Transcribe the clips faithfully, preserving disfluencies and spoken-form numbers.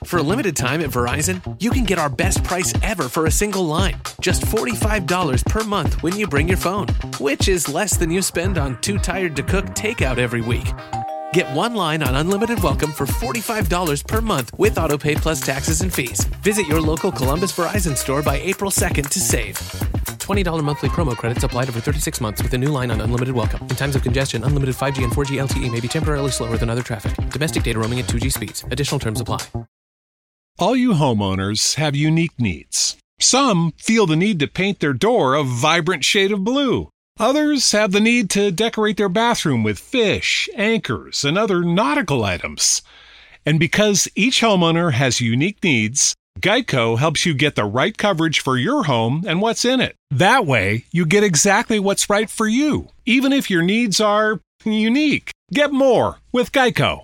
For a limited time at Verizon, you can get our best price ever for a single line. Just forty-five dollars per month when you bring your phone, which is less than you spend on Too Tired to Cook takeout every week. Get one line on Unlimited Welcome for forty-five dollars per month with AutoPay plus taxes and fees. Visit your local Columbus Verizon store by April second to save. twenty dollars monthly promo credits applied over thirty-six months with a new line on Unlimited Welcome. In times of congestion, unlimited five G and four G L T E may be temporarily slower than other traffic. Domestic data roaming at two G speeds. Additional terms apply. All you homeowners have unique needs. Some feel the need to paint their door a vibrant shade of blue. Others have the need to decorate their bathroom with fish, anchors, and other nautical items. And because each homeowner has unique needs, Geico helps you get the right coverage for your home and what's in it. That way, you get exactly what's right for you, even if your needs are unique. Get more with Geico.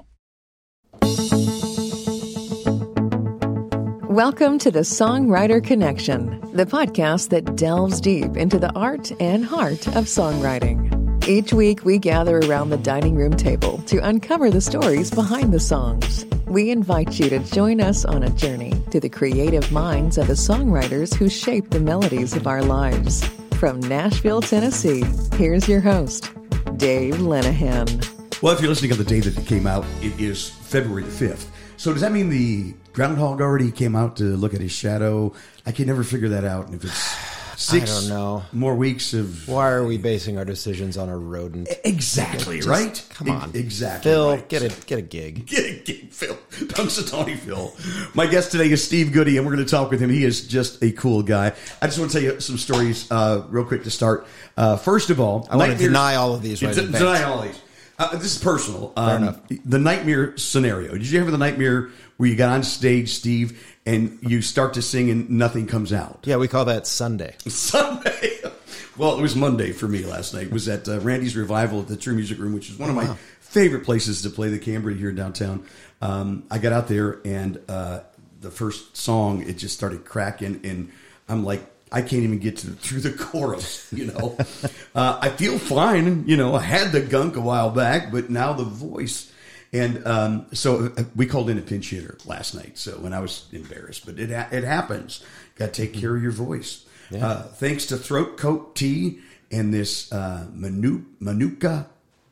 Welcome to the Songwriter Connection, the podcast that delves deep into the art and heart of songwriting. Each week, we gather around the dining room table to uncover the stories behind the songs. We invite you to join us on a journey to the creative minds of the songwriters who shape the melodies of our lives. From Nashville, Tennessee, here's your host, Dave Lenahan. Well, if you're listening on the day that it came out, it is February the fifth. So does that mean the groundhog already came out to look at his shadow? I can never figure that out. And if it's six I don't know. more weeks of... Why are we basing our decisions on a rodent? Exactly, Just, right? Come on. E- exactly. Phil, right. get a get a gig. Get a gig, Phil. Punxsutawney Phil. My guest today is Steve Goody, and we're going to talk with him. He is just a cool guy. I just want to tell you some stories uh, real quick to start. Uh, first of all... I want to deny all of these right d- in advance. Deny all of these. Uh, this is personal. Fair Um, enough. The nightmare scenario. Did you ever have the nightmare where you got on stage, Steve, and you start to sing and nothing comes out? Yeah, we call that Sunday. Sunday. Well, it was Monday for me last night. It was at uh, Randy's Revival at the True Music Room, which is one of my Wow. favorite places to play the Cambria here downtown. Um, I got out there, and uh, the first song, it just started cracking, and I'm like, I can't even get to through the chorus, you know. uh, I feel fine, you know. I had the gunk a while back, but now the voice. And um, so we called in a pinch hitter last night. So when I was embarrassed, but it it happens. Got to take care of your voice. Yeah. Uh, thanks to Throat Coat Tea and this uh, Manu- Manuka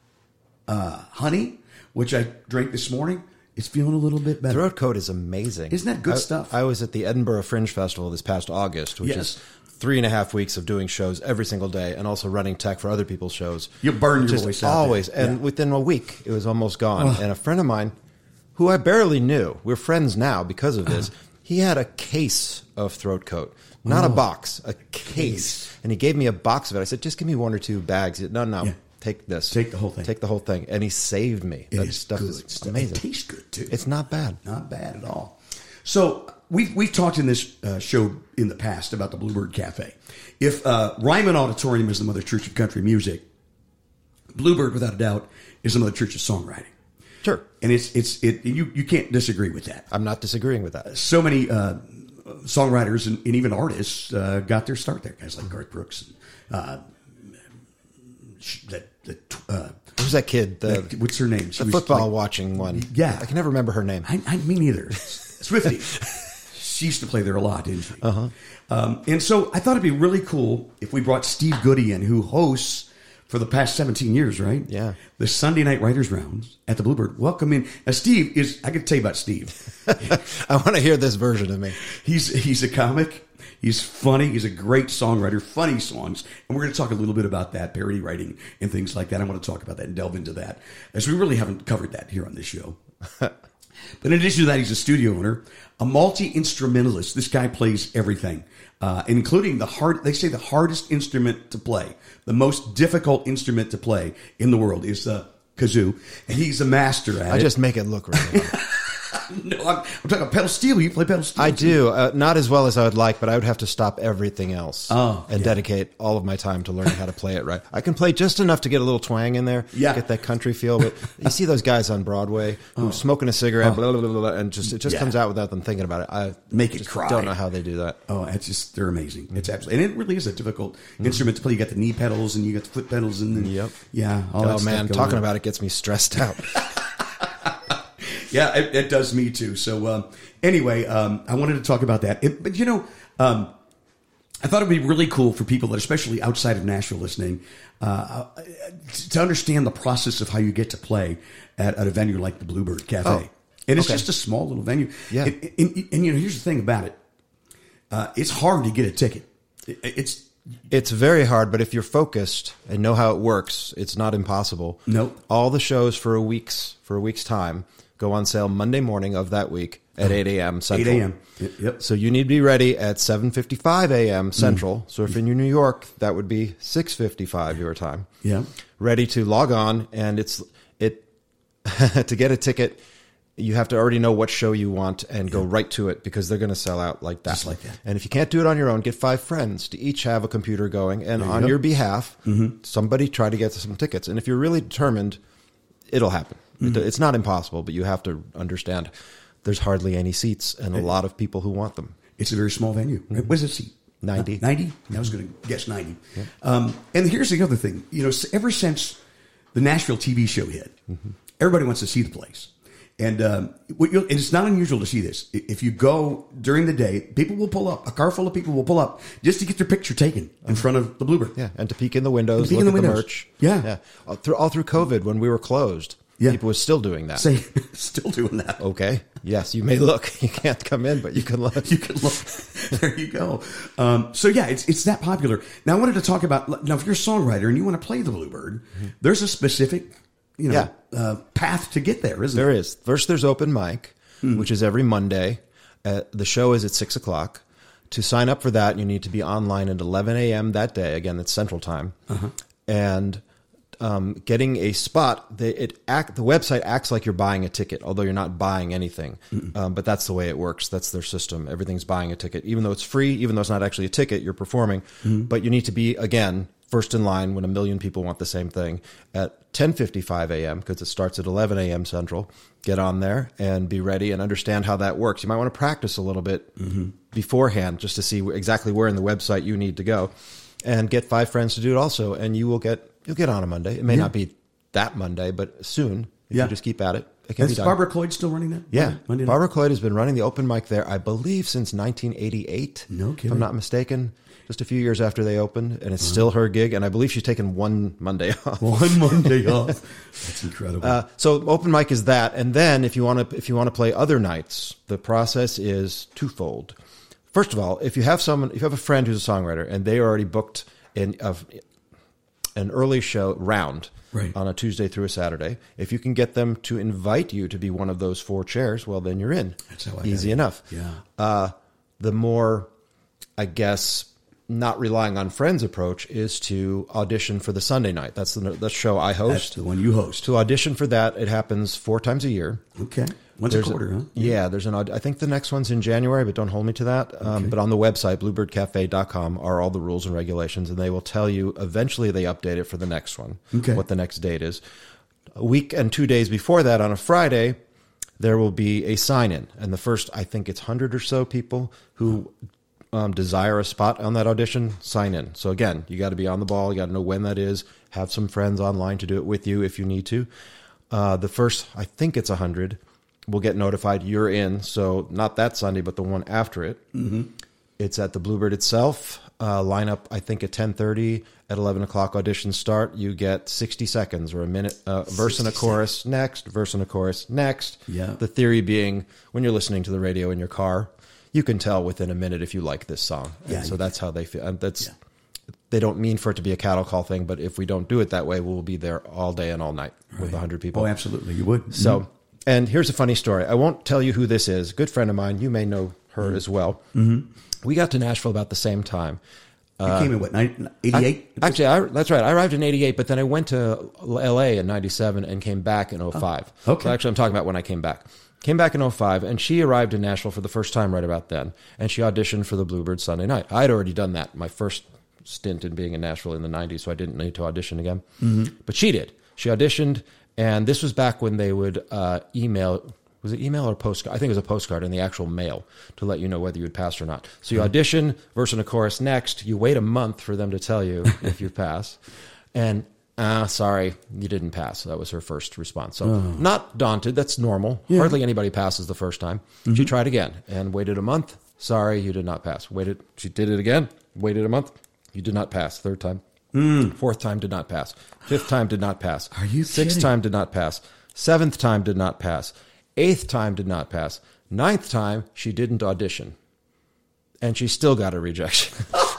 uh, honey, which I drank this morning. It's feeling a little bit better. Throat Coat is amazing. Isn't that good I, stuff? I was at the Edinburgh Fringe Festival this past August, which Yes. is three and a half weeks of doing shows every single day and also running tech for other people's shows. You burn your Just voice out always. there. And Yeah. within a week, it was almost gone. Ugh. And a friend of mine, who I barely knew, we're friends now because of this, he had a case of Throat Coat. Not Oh. a box, a case. And he gave me a box of it. I said, just give me one or two bags. He said, no, no, Yeah. take this. Take the whole thing. Take the whole thing. And he saved me. It that is stuff good is stuff. amazing. It tastes good, too. It's not bad. Not bad at all. So we've, we've talked in this uh, show in the past about the Bluebird Cafe. If uh, Ryman Auditorium is the Mother Church of country music, Bluebird, without a doubt, is the Mother Church of songwriting. Sure. And it's it's it you, you can't disagree with that. I'm not disagreeing with that. So many uh, songwriters and, and even artists uh, got their start there. Guys like Garth Brooks and uh, that that uh, Who's that kid? The, that- what's her name? She the was football like- watching one. Yeah. I can never remember her name. I, I me neither. Swifty. She used to play there a lot, didn't she? Uh-huh. Um, and so I thought it'd be really cool if we brought Steve Goody in, who hosts for the past seventeen years, right? Yeah. The Sunday Night Writers Rounds at the Bluebird. Welcome in. Now, Steve is, I can tell you about Steve. I want to hear this version of me. He's he's a comic. He's funny. He's a great songwriter, funny songs. And we're going to talk a little bit about that, parody writing and things like that. I want to talk about that and delve into that, as we really haven't covered that here on this show. But in addition to that, he's a studio owner, a multi-instrumentalist. This guy plays everything, uh, including the hard, they say the hardest instrument to play, the most difficult instrument to play in the world is the kazoo. And he's a master at I it. just make it look really hard. No, I'm, I'm talking about pedal steel. You play pedal steel? I do. Uh, not as well as I would like, but I would have to stop everything else Oh, and yeah. dedicate all of my time to learning how to play it right. I can play just enough to get a little twang in there, Yeah. get that country feel. But you see those guys on Broadway who smoking a cigarette, blah, blah, blah, blah, and just it just Yeah. comes out without them thinking about it. I Make it just cry. don't know how they do that. Oh, it's just, they're amazing. It's absolutely, and it really is a difficult instrument to play. You got the knee pedals and you got the foot pedals and then, Yep. yeah. All that Oh stuff man, going talking on. about it gets me stressed out. Yeah, it, it does me too. So um, anyway, um, I wanted to talk about that. It, but, you know, um, I thought it would be really cool for people that, especially outside of Nashville listening, uh, to understand the process of how you get to play at, at a venue like the Bluebird Cafe. Oh, and it's okay. just a small little venue. Yeah. And, and, and, you know, here's the thing about it. Uh, it's hard to get a ticket. It, it's It's very hard, but if you're focused and know how it works, it's not impossible. Nope. All the shows for a week's for a week's time go on sale Monday morning of that week at eight a.m. Central. eight a.m. Yep. So you need to be ready at seven fifty-five a.m. Central. Mm. So if you're in New York, that would be six fifty-five your time. Yeah. Ready to log on, and it's it to get a ticket. You have to already know what show you want and go right to it because they're going to sell out like that. Just like that. And if you can't do it on your own, get five friends to each have a computer going. And There you on go. your behalf, Mm-hmm. somebody try to get some tickets. And if you're really determined, it'll happen. Mm-hmm. It- It's not impossible, but you have to understand there's hardly any seats and a lot of people who want them. It's a very small venue. What is it seat? ninety. ninety? I was going to guess ninety. Um, and here's the other thing. You know, ever since the Nashville T V show hit, Mm-hmm. everybody wants to see the place. And, um, what you'll, and it's not unusual to see this. If you go during the day, people will pull up. A car full of people will pull up just to get their picture taken in front of the Bluebird. Yeah, and to peek in the windows, peek look in the at the windows. merch. Yeah. yeah. All through, all through COVID, when we were closed, Yeah. people were still doing that. Say, still doing that. Okay. Yes, you may look. You can't come in, but you can look. You can look. There you go. Um, so yeah, it's it's that popular. Now I wanted to talk about, now if you're a songwriter and you want to play the Bluebird, mm-hmm. there's a specific, you know, Yeah. uh, path to get there, isn't There there? is. First, there's open mic, Hmm. which is every Monday. Uh, the show is at six o'clock. To sign up for that, you need to be online at eleven a.m. that day. Again, it's Central Time. Uh-huh. And um, getting a spot, they, it act, the website acts like you're buying a ticket, although you're not buying anything. Um, but that's the way it works. That's their system. Everything's buying a ticket. Even though it's free, even though it's not actually a ticket, you're performing. Mm-hmm. But you need to be, again, first in line when a million people want the same thing at ten fifty-five a.m. because it starts at eleven a.m. Central. Get on there and be ready and understand how that works. You might want to practice a little bit mm-hmm. beforehand just to see exactly where in the website you need to go, and get five friends to do it also. And you will get you'll get on a Monday. It may Yeah. not be that Monday, but soon if Yeah. you just keep at it, it can Is be done. Barbara Cloyd still running that? Yeah, Monday, Monday night? Barbara Cloyd has been running the open mic there, I believe, since nineteen eighty-eight. No If kidding. I'm not mistaken. Just a few years after they opened, and it's still her gig. And I believe she's taken one Monday off. One Monday off. That's incredible. Uh, so open mic is that, and then if you want to if you want to play other nights, the process is twofold. First of all, if you have someone, if you have a friend who's a songwriter and they already booked in of an early show round Right. on a Tuesday through a Saturday, if you can get them to invite you to be one of those four chairs, well, then you're in. That's how I Easy got it. enough. Yeah. Uh, the more, I guess, not relying on friends approach is to audition for the Sunday night. That's the, the show I host. That's the one you host. To audition for that, it happens four times a year. Okay. Once There's a quarter, huh? Yeah, there's an. aud- I think the next one's in January, but don't hold me to that. Um, Okay. But on the website, bluebird cafe dot com, are all the rules and regulations, and they will tell you. Eventually, they update it for the next one. Okay. What the next date is. A week and two days before that, on a Friday, there will be a sign-in, and the first, I think it's hundred or so people who um, desire a spot on that audition sign in. So again, you got to be on the ball. You got to know when that is. Have some friends online to do it with you if you need to. Uh, the first, I think it's a hundred. Will get notified you're in. So not that Sunday, but the one after it. Mm-hmm. It's at the Bluebird itself. Uh, line up, I think, at ten thirty. At eleven o'clock, auditions start. You get sixty seconds or a minute, uh, verse and a chorus next, verse and a chorus next. Yeah. The theory being, when you're listening to the radio in your car, you can tell within a minute if you like this song. Yeah, And so you that's how they feel. And that's, Yeah. they don't mean for it to be a cattle call thing, but if we don't do it that way, we'll be there all day and all night with a hundred people. Oh, absolutely. You would. So, and here's a funny story. I won't tell you who this is. Good friend of mine. You may know her as well. Mm-hmm. We got to Nashville about the same time. You came in, what, eighty-eight? Actually, I, that's right. I arrived in eighty-eight, but then I went to L A in ninety-seven and came back in oh five. Oh, okay. So actually, I'm talking about when I came back. Came back in oh five, and she arrived in Nashville for the first time right about then, and she auditioned for the Bluebird Sunday night. I had already done that, my first stint in being in Nashville in the nineties, so I didn't need to audition again. Mm-hmm. But she did. She auditioned, and this was back when they would uh, email... Was it email or postcard? I think it was a postcard in the actual mail to let you know whether you had passed or not. So you audition, verse and a chorus next. You wait a month for them to tell you if you pass. And Ah, sorry, you didn't pass. That was her first response. So not daunted. That's normal. Yeah. Hardly anybody passes the first time. Mm-hmm. She tried again and waited a month. Sorry, you did not pass. Waited. She did it again. Waited a month. You did not pass. Third time. Mm. Fourth time did not pass. Fifth time did not pass. Are you Sixth kidding? time did not pass. Seventh time did not pass. Eighth time did not pass. Ninth time, she didn't audition. And she still got a rejection.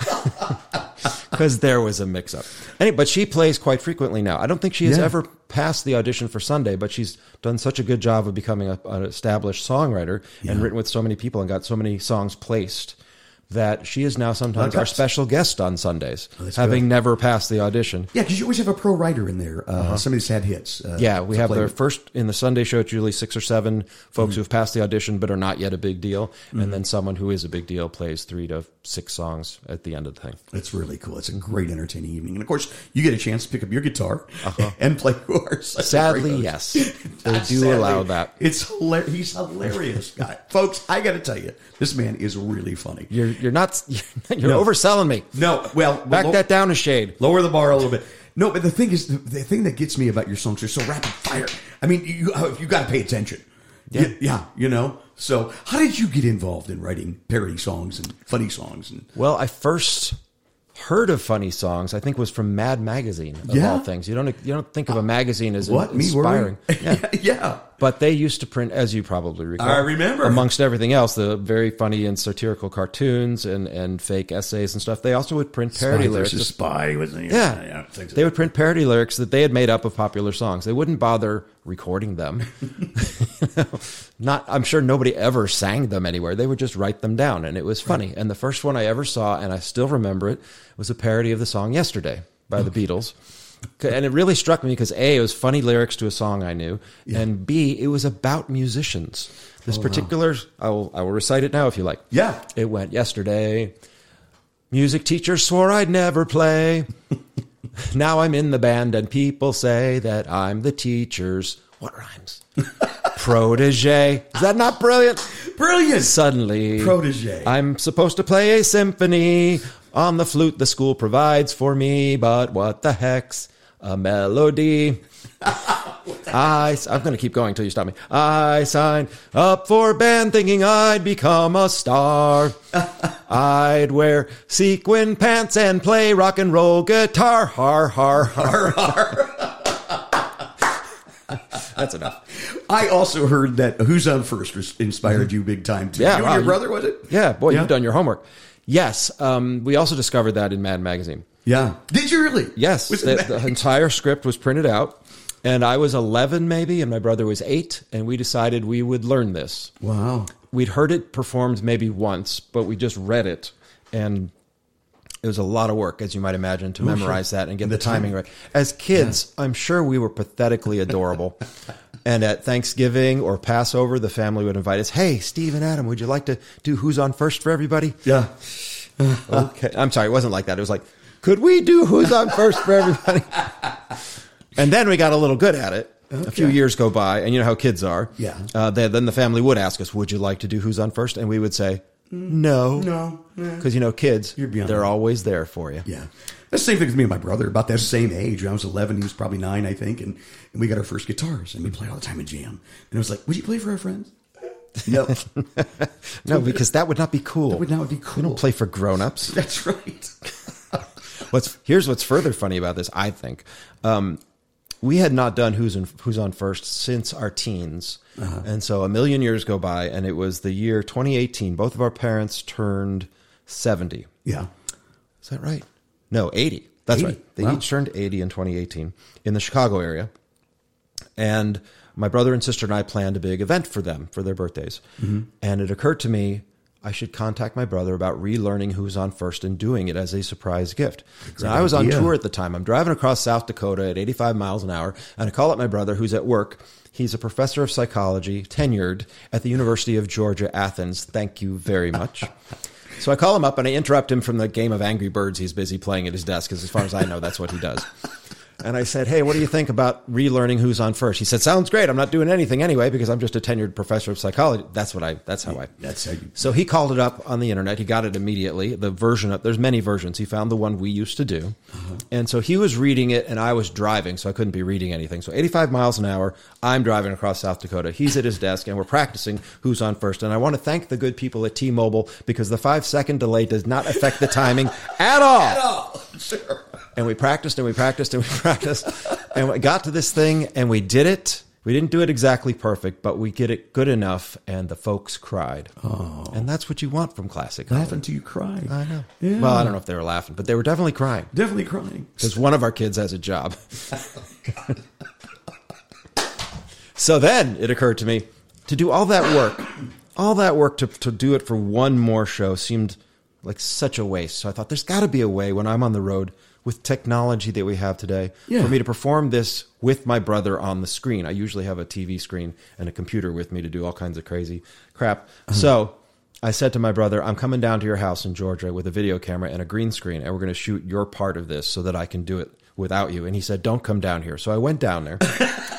Because there was a mix-up. Anyway, but she plays quite frequently now. I don't think she has Yeah. ever passed the audition for Sunday, but she's done such a good job of becoming a, an established songwriter and written with so many people and got so many songs placed that she is now sometimes Well, our special guest on Sundays, that's having good. never passed the audition. Yeah, because you always have a pro writer in there. Uh, Somebody that's had hits. Uh, Yeah, we to have play the with. first, in the Sunday show, it's usually six or seven folks who have passed the audition but are not yet a big deal. And then someone who is a big deal plays three to six songs at the end of the thing. It's really cool. It's a great entertaining evening. And of course, you get a chance to pick up your guitar and play yours. Sadly, yes. They do allow that. It's hilarious. He's hilarious, guy. Folks, I got to tell you, this man is really funny. You're you're not you're No. overselling me. No, well, Back lo- that down a shade. Lower the bar a little bit. No, but the thing is, the, the thing that gets me about your songs are so rapid fire. I mean, you you got to pay attention. Yeah. yeah, yeah, you know. So, how did you get involved in writing parody songs and funny songs? And Well, I first heard of funny songs, I think was from Mad Magazine, of Yeah. all things. You don't you don't think of a magazine as what me were we? inspiring. Yeah. yeah. But they used to print, as you probably recall. I remember. Amongst everything else, the very funny and satirical cartoons and, and fake essays and stuff. They also would print parody Spy lyrics. versus Spy, wasn't it? Yeah. yeah things They like would print parody lyrics that they had made up of popular songs. They wouldn't bother recording them. Not, I'm sure nobody ever sang them anywhere. They would just write them down, and it was funny. And the first one I ever saw, and I still remember it, was a parody of the song Yesterday by the Beatles. And it really struck me because A, it was funny lyrics to a song I knew, and B, it was about musicians. This particular, I will I will recite it now if you like. Yeah. It went, yesterday, music teacher swore I'd never play. Now I'm in the band and people say that I'm the teacher's, what rhymes? Protege. Is that not brilliant? Brilliant. Suddenly, Protege. I'm supposed to play a symphony on the flute the school provides for me, but what the heck's a melody? I, I'm going to keep going until you stop me. I signed up for band thinking I'd become a star. I'd wear sequin pants and play rock and roll guitar. Har, har, har, har. That's enough. I also heard that Who's On First inspired you big time, too. Yeah, you wow, and your you- brother, was it? Yeah, boy, Yeah. you've done your homework. Yes, um, we also discovered that in Mad Magazine. Yeah. Did you really? Yes, Was the, it the entire script was printed out, and I was eleven maybe, and my brother was eight, and we decided we would learn this. Wow. We'd heard it performed maybe once, but we just read it, and it was a lot of work, as you might imagine, to memorize that and get the, The timing timing. right. As kids, I'm sure we were pathetically adorable. And at Thanksgiving or Passover, the family would invite us, hey, Steve and Adam, would you like to do Who's On First for everybody? Yeah. Okay. I'm sorry, it wasn't like that. It was like, could we do Who's On First for everybody? And then we got a little good at it. A few years go by, and you know how kids are. Yeah. Uh, they, then the family would ask us, would you like to do Who's On First? And we would say, no. No. Because, you know, kids, You're beyond they're that. always there for you. Yeah. That's the same thing with me and my brother, about that same age. When I was eleven, he was probably nine, I think, and, and we got our first guitars, and we play all the time in jam. And it was like, would you play for our friends? No. No, because that would not be cool. That would not be We cool. don't play for grown-ups. That's right. What's here's what's further funny about this, I think. Um, we had not done Who's in, Who's On First since our teens, Uh-huh. and so a million years go by, and it was the year twenty eighteen. Both of our parents turned seventy. Yeah. Is that right? No, eighty. That's eighty. right. They Wow. each turned eighty in twenty eighteen in the Chicago area, and my brother and sister and I planned a big event for them for their birthdays. Mm-hmm. And it occurred to me I should contact my brother about relearning Who's On First and doing it as a surprise gift. So I was on idea. tour at the time. I'm driving across South Dakota at eighty-five miles an hour, and I call up my brother who's at work. He's a professor of psychology, tenured at the University of Georgia, Athens. Thank you very much. So I call him up and I interrupt him from the game of Angry Birds he's busy playing at his desk, because as far as I know, that's what he does. And I said, hey, what do you think about relearning Who's on First? He said, sounds great. I'm not doing anything anyway because I'm just a tenured professor of psychology. That's what I, that's how I. That's how you. So he called it up on the internet. He got it immediately. The version of, there's many versions. He found the one we used to do. Uh-huh. And so he was reading it and I was driving, so I couldn't be reading anything. So eighty-five miles an hour, I'm driving across South Dakota. He's at his desk and we're practicing Who's on First. And I want to thank the good people at T-Mobile because the five second delay does not affect the timing at all. At all. Sure. And we practiced and we practiced and we practiced and we got to this thing and we did it. We didn't do it exactly perfect, but we did it good enough and the folks cried. Oh. And that's what you want from classic. Laughing till you cry. I know. Yeah. Well, I don't know if they were laughing, but they were definitely crying. Definitely crying. Because one of our kids has a job. So then it occurred to me to do all that work, all that work to, to do it for one more show seemed like such a waste. So I thought there's got to be a way when I'm on the road with technology that we have today yeah. for me to perform this with my brother on the screen. I usually have a T V screen and a computer with me to do all kinds of crazy crap. Uh-huh. So I said to my brother, I'm coming down to your house in Georgia with a video camera and a green screen, and we're going to shoot your part of this so that I can do it without you. And he said, don't come down here. So I went down there.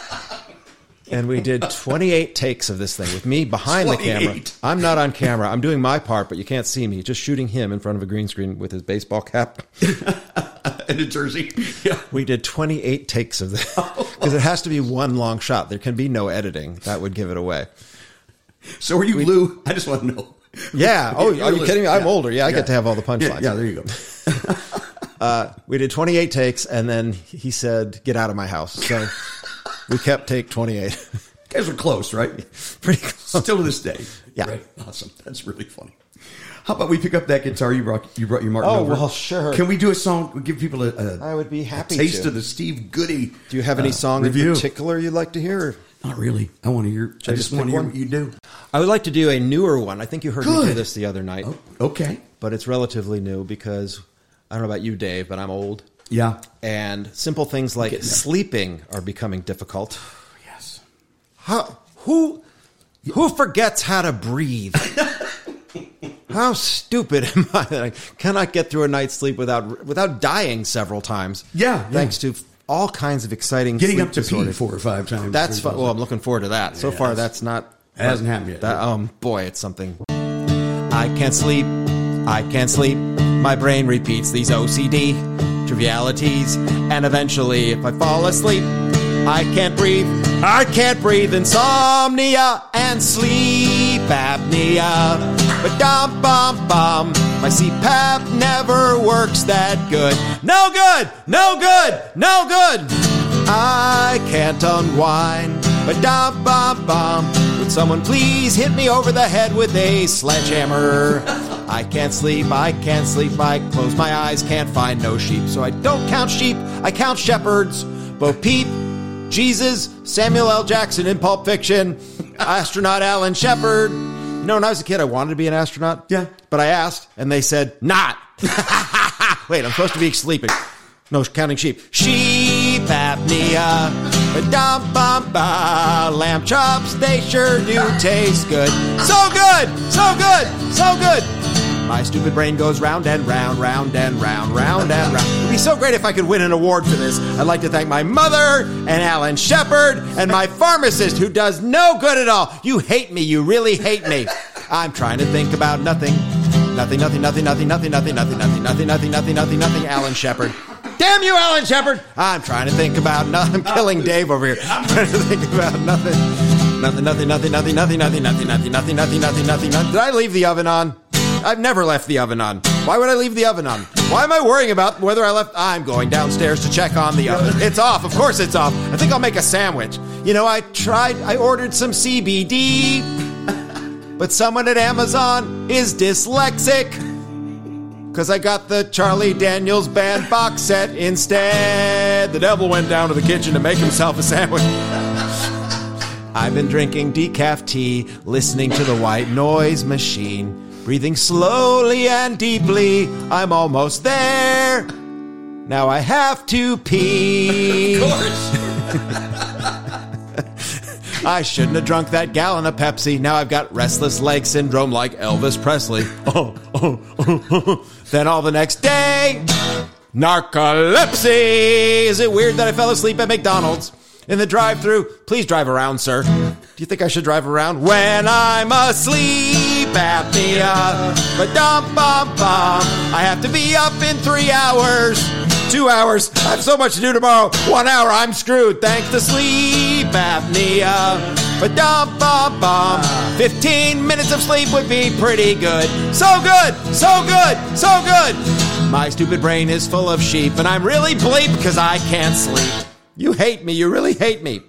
And we did twenty-eight takes of this thing with me behind twenty-eight. The camera. I'm not on camera. I'm doing my part, but you can't see me. Just shooting him in front of a green screen with his baseball cap. And a jersey. Yeah. We did twenty-eight takes of this. Because it has to be one long shot. There can be no editing. That would give it away. So are you we, Lou? I just want to know. Yeah. Oh, are you kidding me? I'm yeah. older. Yeah, I yeah. get to have all the punchlines. Yeah, yeah, there you go. uh, we did twenty-eight takes, and then he said, get out of my house. So... we kept take twenty-eight. You guys were close, right? Pretty close. Still to this day. Yeah. Right. Awesome. That's really funny. How about we pick up that guitar you brought, you brought your Martin Oh, over? well, sure. Can we do a song? We'll give people a, a, I would be happy a taste to. of the Steve Goody. Do you have any uh, song review. In particular you'd like to hear? Or? Not really. I want to hear. Should I just want to hear what you do. I would like to do a newer one. I think you heard Good. me do this the other night. Oh, okay. But it's relatively new because I don't know about you, Dave, but I'm old. Yeah. And simple things like sleeping are becoming difficult. How, who who forgets how to breathe? How stupid am I that I cannot get through a night's sleep without without dying several times? Yeah, thanks yeah. to all kinds of exciting getting sleep up to disorders. pee four or five times. That's fun. Well, I'm looking forward to that. So yeah, far, that's not it hasn't happened yet. That, um, boy, it's something. I can't sleep. I can't sleep. My brain repeats these O C D trivialities, and eventually, if I fall asleep, I can't breathe. I can't breathe. Insomnia and sleep apnea. But dum bum bum. My C PAP never works that good. No good. No good. No good. I can't unwind. But dum bum bum. Would someone please hit me over the head with a sledgehammer? I can't sleep. I can't sleep. I close my eyes. Can't find no sheep. So I don't count sheep. I count shepherds. Bo Peep. Jesus, Samuel L. Jackson in Pulp Fiction, astronaut Alan Shepard. You know, when I was a kid, I wanted to be an astronaut. Yeah. But I asked, and they said, not. Wait, I'm supposed to be sleeping. No, counting sheep. Sheep apnea. Ba-dum-bum-ba. Lamb chops, they sure do taste good. So good, so good, so good. My stupid brain goes round and round, round and round, round and round. It would be so great if I could win an award for this. I'd like to thank my mother and Alan Shepard and my pharmacist who does no good at all. You hate me. You really hate me. I'm trying to think about nothing. Nothing, nothing, nothing, nothing, nothing, nothing, nothing, nothing, nothing, nothing, nothing, nothing, nothing, Alan Shepard. Damn you, Alan Shepard. I'm trying to think about nothing. I'm killing Dave over here. I'm trying to think about nothing. Nothing, nothing, nothing, nothing, nothing, nothing, nothing, nothing, nothing, nothing, nothing, nothing, nothing. Did I leave the oven on? I've never left the oven on. Why would I leave the oven on? Why am I worrying about whether I left? I'm going downstairs to check on the oven. It's off. Of course it's off. I think I'll make a sandwich. You know, I tried, I ordered some C B D, but someone at Amazon is dyslexic because I got the Charlie Daniels Band box set instead. The devil went down to the kitchen to make himself a sandwich. I've been drinking decaf tea, listening to the white noise machine, breathing slowly and deeply. I'm almost there. Now I have to pee. Of course. I shouldn't have drunk that gallon of Pepsi. Now I've got restless leg syndrome like Elvis Presley. Oh, oh, oh, oh. Then all the next day, Narcolepsy! Is it weird that I fell asleep at McDonald's in the drive-thru? Please drive around, sir. Do you think I should drive around? When I'm asleep, apnea. Ba-dum-bum-bum. I have to be up in three hours. Two hours. I have so much to do tomorrow. One hour, I'm screwed. Thanks to sleep apnea. Ba-dum-bum-bum. Fifteen minutes of sleep would be pretty good. So good, so good, so good. My stupid brain is full of sheep, and I'm really bleep because I can't sleep. You hate me. You really hate me.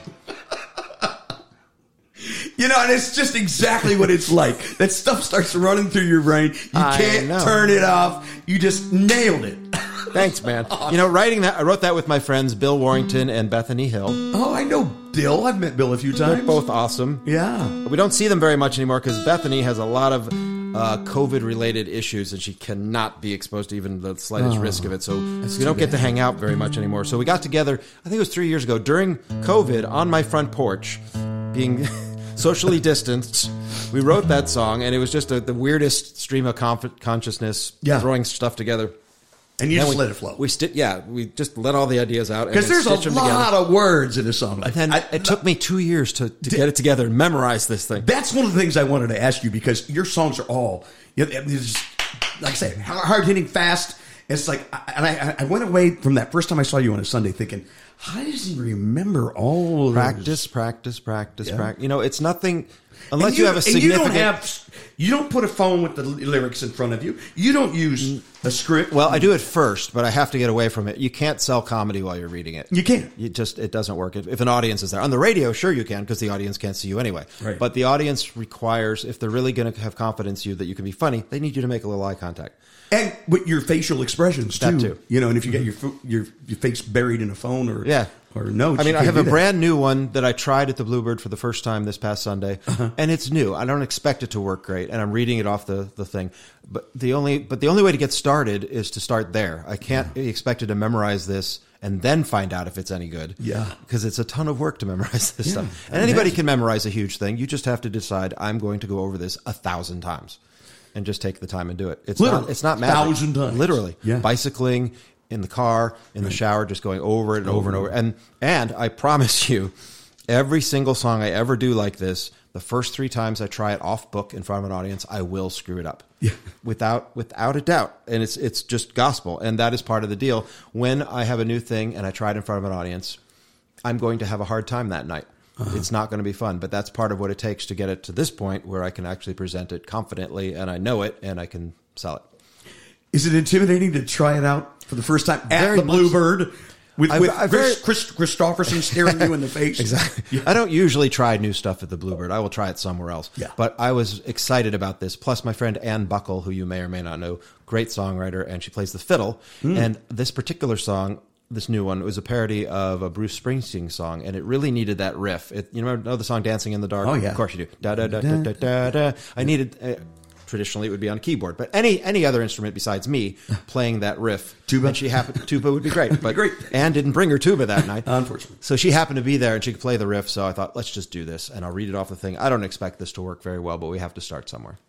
You know, and it's just exactly what it's like. That stuff starts running through your brain. You I can't know. turn it off. You just nailed it. Thanks, man. You know, writing that, I wrote that with my friends Bill Warrington and Bethany Hill. Oh, I know Bill. I've met Bill a few times. They're both awesome. Yeah. We don't see them very much anymore because Bethany has a lot of uh, COVID-related issues, and she cannot be exposed to even the slightest Oh, risk of it. So we too don't get bad. to hang out very much anymore. So we got together, I think it was three years ago, during COVID, on my front porch, being socially distanced. We wrote that song, and it was just a, the weirdest stream of conf- consciousness, Yeah. throwing stuff together. And you Then just we, let it flow. We sti- yeah, we just let all the ideas out. Because there's a stitch them lot together. of words in a song like And then that. it took me two years to, to get it together and memorize this thing. That's one of the things I wanted to ask you because your songs are all, you know, it's just, like I say, hard hitting, fast. It's like, and I, I went away from that first time I saw you on a Sunday thinking, how does he remember all of Practice, those? practice, practice, Yeah. practice. You know, it's nothing unless And you, have a and significant. You don't have, you don't put a phone with the lyrics in front of you. You don't use a script. Well, I do it first, but I have to get away from it. You can't sell comedy while you're reading it. You can't. You just it doesn't work. If, if an audience is there on the radio, sure you can because the audience can't see you anyway. Right. But the audience requires, if they're really going to have confidence in you that you can be funny, they need you to make a little eye contact. And with your facial expressions too, That too. you know, and if you get your fo- your your face buried in a phone or Yeah. or notes, I mean, you I can't have do a that. brand new one that I tried at the Bluebird for the first time this past Sunday, Uh-huh. and it's new. I don't expect it to work great, and I'm reading it off the, the thing. But the only but the only way to get started is to start there. I can't be expected to memorize this and then find out if it's any good. Yeah. because it's a ton of work to memorize this Yeah, stuff. I And anybody imagine. can memorize a huge thing. You just have to decide I'm going to go over this a thousand times, and just take the time and do it. It's Literally. not it's not magic. Thousand times. Literally, Yeah. bicycling. In the car, in the shower, just going over it and over and over. And and I promise you, every single song I ever do like this, the first three times I try it off book in front of an audience, I will screw it up. Yeah. Without without a doubt. And it's it's just gospel. And that is part of the deal. When I have a new thing and I try it in front of an audience, I'm going to have a hard time that night. Uh-huh. It's not going to be fun. But that's part of what it takes to get it to this point where I can actually present it confidently and I know it and I can sell it. Is it intimidating to try it out for the first time at Very the much. Bluebird with, I- with I Chris, very- Chris Christopherson staring you in the face? Exactly. Yeah. I don't usually try new stuff at the Bluebird. I will try it somewhere else. Yeah. But I was excited about this. Plus, my friend Ann Buckle, who you may or may not know, great songwriter, and she plays the fiddle. Mm. And this particular song, this new one, was a parody of a Bruce Springsteen song, and it really needed that riff. It, you know the song "Dancing in the Dark"? Oh, yeah. Of course you do. Da da da da da da da. I needed. Uh, Traditionally, it would be on a keyboard, but any any other instrument besides me playing that riff, Tuba? and she happened tuba would be great. But great. Anne didn't bring her tuba that night, Unfortunately. so she happened to be there and she could play the riff. So I thought, let's just do this, and I'll read it off the thing. I don't expect this to work very well, but we have to start somewhere.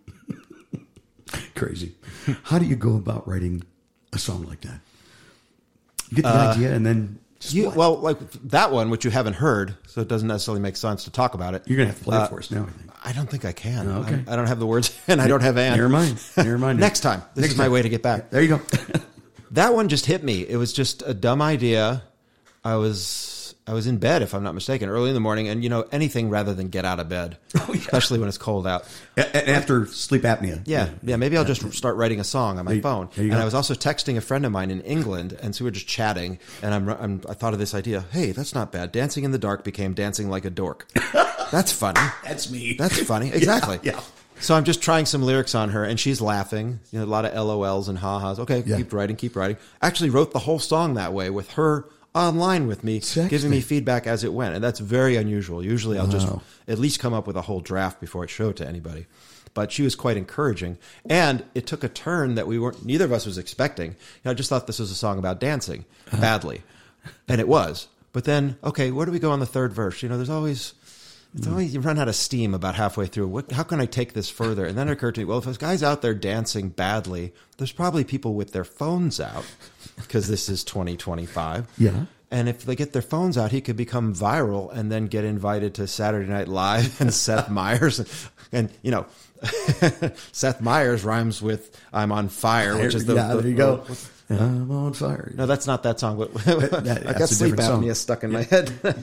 Crazy. How do you go about writing a song like that? You get the Uh, idea and then just You, what? well, like that one, which you haven't heard, so it doesn't necessarily make sense to talk about it. You're gonna have to play Uh, it for us now. I think. I don't think I can. Oh, okay. I, I don't have the words, and I don't have Anne. Never mind. Never mind. Next time. This Next is my time. way to get back. There you go. That one just hit me. It was just a dumb idea. I was I was in bed, if I'm not mistaken, early in the morning, and you know anything rather than get out of bed, Oh, yeah. especially when it's cold out. A- a- After sleep apnea. Yeah, yeah. Maybe I'll just start writing a song on my There you- phone. there you And go. I was also texting a friend of mine in England, and so we were just chatting. And I'm, I'm I thought of this idea. Hey, that's not bad. Dancing in the dark became dancing like a dork. That's funny. That's me. That's funny. Exactly. Yeah. So I'm just trying some lyrics on her, and she's laughing. You know, a lot of L O Ls and ha-has. Okay, Yeah. keep writing, keep writing. Actually wrote the whole song that way with her online with me, Sexy. giving me feedback as it went. And that's very unusual. Usually I'll just Wow. at least come up with a whole draft before I show it to anybody. But she was quite encouraging. And it took a turn that we weren't, neither of us was expecting. You know, I just thought this was a song about dancing badly. And it was. But then, okay, where do we go on the third verse? You know, there's always, It's only, you run out of steam about halfway through. What, how can I take this further? And then it occurred to me, well, if this guy's out there dancing badly, there's probably people with their phones out because this is twenty twenty-five. Yeah. And if they get their phones out, he could become viral and then get invited to Saturday Night Live and Seth Meyers. And, and you know, Seth Meyers rhymes with I'm on fire, which is the... Yeah, the, there you go. the, I'm on fire. No, that's not that song. But that, I got sleep apnea stuck in my head. But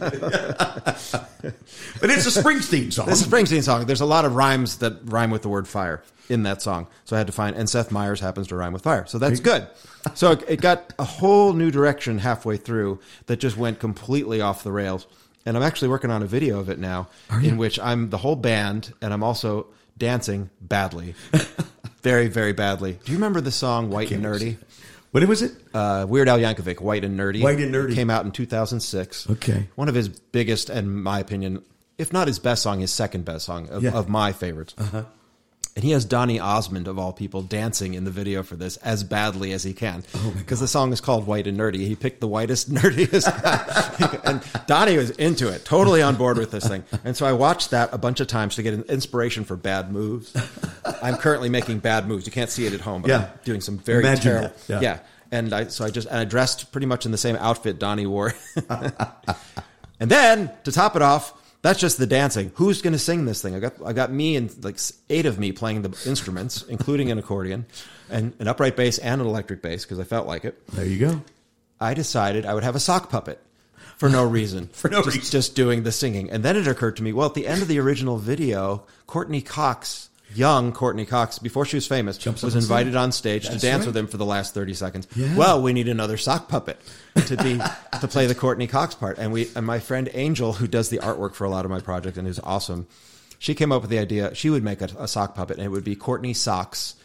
it's a Springsteen song. It's a Springsteen song. There's a lot of rhymes that rhyme with the word fire in that song. So I had to find, and Seth Meyers happens to rhyme with fire. So that's good. So it, it got a whole new direction halfway through that just went completely off the rails. And I'm actually working on a video of it now in which I'm the whole band and I'm also dancing badly. Very, very badly. Do you remember the song White and Nerdy? What was it? Uh, Weird Al Yankovic, White and Nerdy. White and Nerdy. Came out in two thousand six. Okay. One of his biggest, and in my opinion, if not his best song, his second best song of, Yeah. of my favorites. Uh-huh. And he has Donny Osmond, of all people, dancing in the video for this as badly as he can. Because the song is called White and Nerdy. He picked the whitest, nerdiest guy. And Donny was into it, totally on board with this thing. And so I watched that a bunch of times to get an inspiration for bad moves. I'm currently making bad moves. You can't see it at home, but Yeah. I'm doing some very Imagine terrible... that. Yeah. yeah. And I, so I just, and I dressed pretty much in the same outfit Donnie wore. And then, to top it off, that's just the dancing. Who's going to sing this thing? I got, I got me and like eight of me playing the instruments, including an accordion, and an upright bass and an electric bass because I felt like it. There you go. I decided I would have a sock puppet for no reason. For no just, reason. Just doing the singing. And then it occurred to me, well, at the end of the original video, Courtney Cox, young Courtney Cox, before she was famous, Jumps up was and invited sings. on stage That's to dance right. with him for the last thirty seconds. Yeah. Well, we need another sock puppet to be to play the Courtney Cox part. And we and my friend Angel, who does the artwork for a lot of my project and is awesome, she came up with the idea she would make a, a sock puppet and it would be Courtney Socks.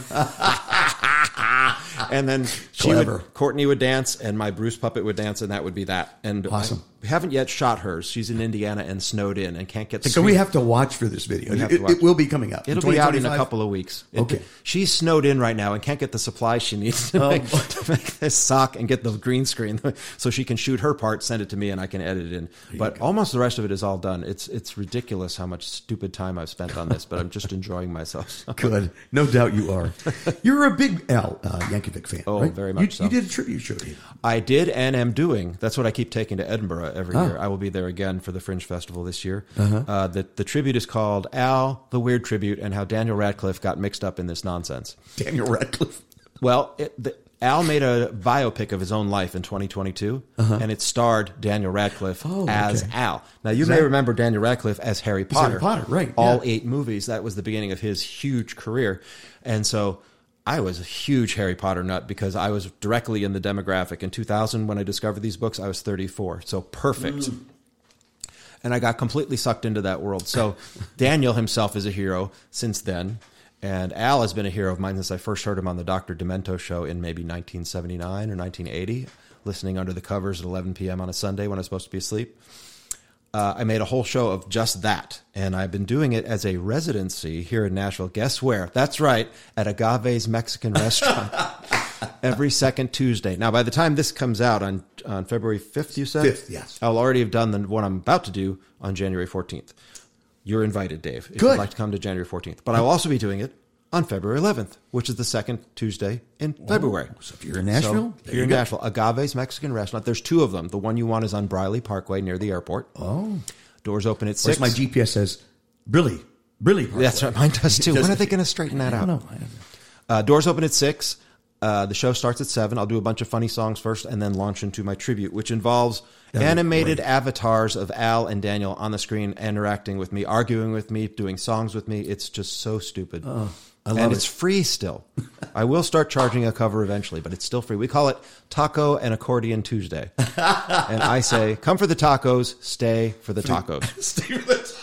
And then she Clever. would, Courtney would dance and my Bruce puppet would dance and that would be that. And Awesome. I haven't yet shot hers. She's in Indiana and snowed in and can't get the So green- we have to watch for this video. We have It, to watch. it will be coming out. It'll be out in a twenty twenty-five? couple of weeks. It- Okay. She's snowed in right now and can't get the supplies she needs to, Oh. make, to make this sock and get the green screen so she can shoot her part, send it to me, and I can edit it in. But almost the rest of it is all done. It's it's ridiculous how much stupid time I've spent on this, but I'm just enjoying myself. Good. No doubt you are. You're a big Al uh, Yankovic fan, Oh, right? very much you, so. You did a tribute show to him. I did and am doing. That's what I keep taking to Edinburgh every Ah. year. I will be there again for the Fringe Festival this year. Uh-huh. Uh, the, the tribute is called Al, the Weird Tribute, and how Daniel Radcliffe got mixed up in this nonsense. Daniel Radcliffe. Well, it, the, Al made a biopic of his own life in twenty twenty-two, uh-huh. and it starred Daniel Radcliffe Oh, as okay. Al. Now, you Is may that- remember Daniel Radcliffe as Harry Potter. Harry Potter, right, All yeah. eight movies. That was the beginning of his huge career. And so I was a huge Harry Potter nut because I was directly in the demographic. In two thousand, when I discovered these books, I was thirty-four. So perfect. Mm. And I got completely sucked into that world. So Daniel himself is a hero since then. And Al has been a hero of mine since I first heard him on the Doctor Demento show in maybe nineteen seventy-nine or nineteen eighty, listening under the covers at eleven p.m. on a Sunday when I was supposed to be asleep. Uh, I made a whole show of just that, and I've been doing it as a residency here in Nashville. Guess where? That's right, at Agave's Mexican Restaurant every second Tuesday. Now, by the time this comes out on on February fifth, you said? fifth, yes. I'll already have done the one I'm about to do on January fourteenth. You're invited, Dave, if Good. you'd like to come to January fourteenth. But I'll also be doing it on February eleventh, which is the second Tuesday in February. So if you're in Nashville, So there if you you're in go. Nashville, Agave's Mexican Restaurant. There's two of them. The one you want is on Briley Parkway near the airport. Oh. Doors open at Of course, six. my G P S says, Briley. Briley Parkway. That's right. Mine does too. Does When are it? they going to straighten that I out? don't know. I don't know. Uh, doors open at six. Uh, the show starts at seven. I'll do a bunch of funny songs first and then launch into my tribute, which involves That'd be animated great. avatars of Al and Daniel on the screen, interacting with me, arguing with me, doing songs with me. It's just so stupid. Oh, I love and it. it's free still. I will start charging a cover eventually, but it's still free. We call it Taco and Accordion Tuesday. And I say, come for the tacos, stay for the tacos. Stay with us.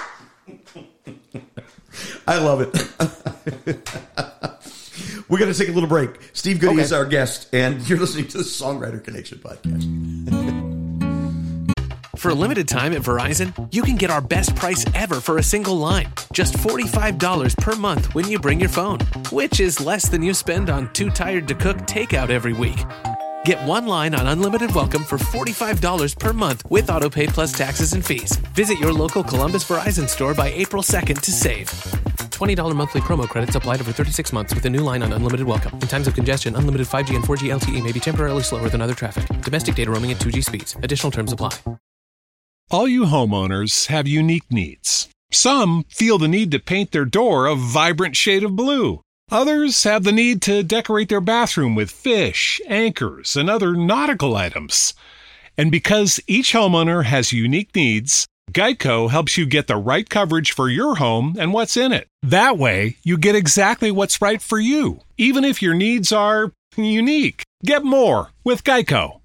I love it. We're going to take a little break. Steve Goody Okay. is our guest, and you're listening to the Songwriter Connection podcast. For a limited time at Verizon, you can get our best price ever for a single line. Just forty-five dollars per month when you bring your phone, which is less than you spend on Too Tired to Cook takeout every week. Get one line on Unlimited Welcome for forty-five dollars per month with AutoPay plus taxes and fees. Visit your local Columbus Verizon store by April second to save. twenty dollars monthly promo credits applied over thirty-six months with a new line on Unlimited Welcome. In times of congestion, unlimited five G and four G L T E may be temporarily slower than other traffic. Domestic data roaming at two G speeds. Additional terms apply. All you homeowners have unique needs. Some feel the need to paint their door a vibrant shade of blue. Others have the need to decorate their bathroom with fish, anchors, and other nautical items. And because each homeowner has unique needs, Geico helps you get the right coverage for your home and what's in it. That way, you get exactly what's right for you, even if your needs are unique. Get more with Geico.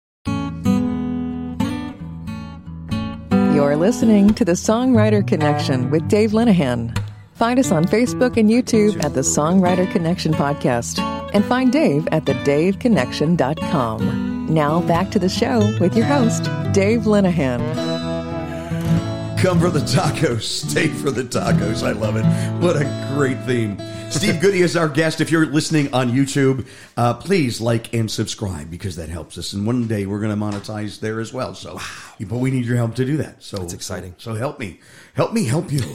You're listening to The Songwriter Connection with Dave Linehan. Find us on Facebook and YouTube at The Songwriter Connection Podcast. And find Dave at the dave connection dot com. Now back to the show with your host, Dave Linehan. Come for the tacos, stay for the tacos. I love it. What a great theme. Steve Goody is our guest. If you're listening on YouTube, uh, please like and subscribe because that helps us. And one day we're going to monetize there as well. So, wow. But we need your help to do that. So that's exciting. So, so help me. Help me help you.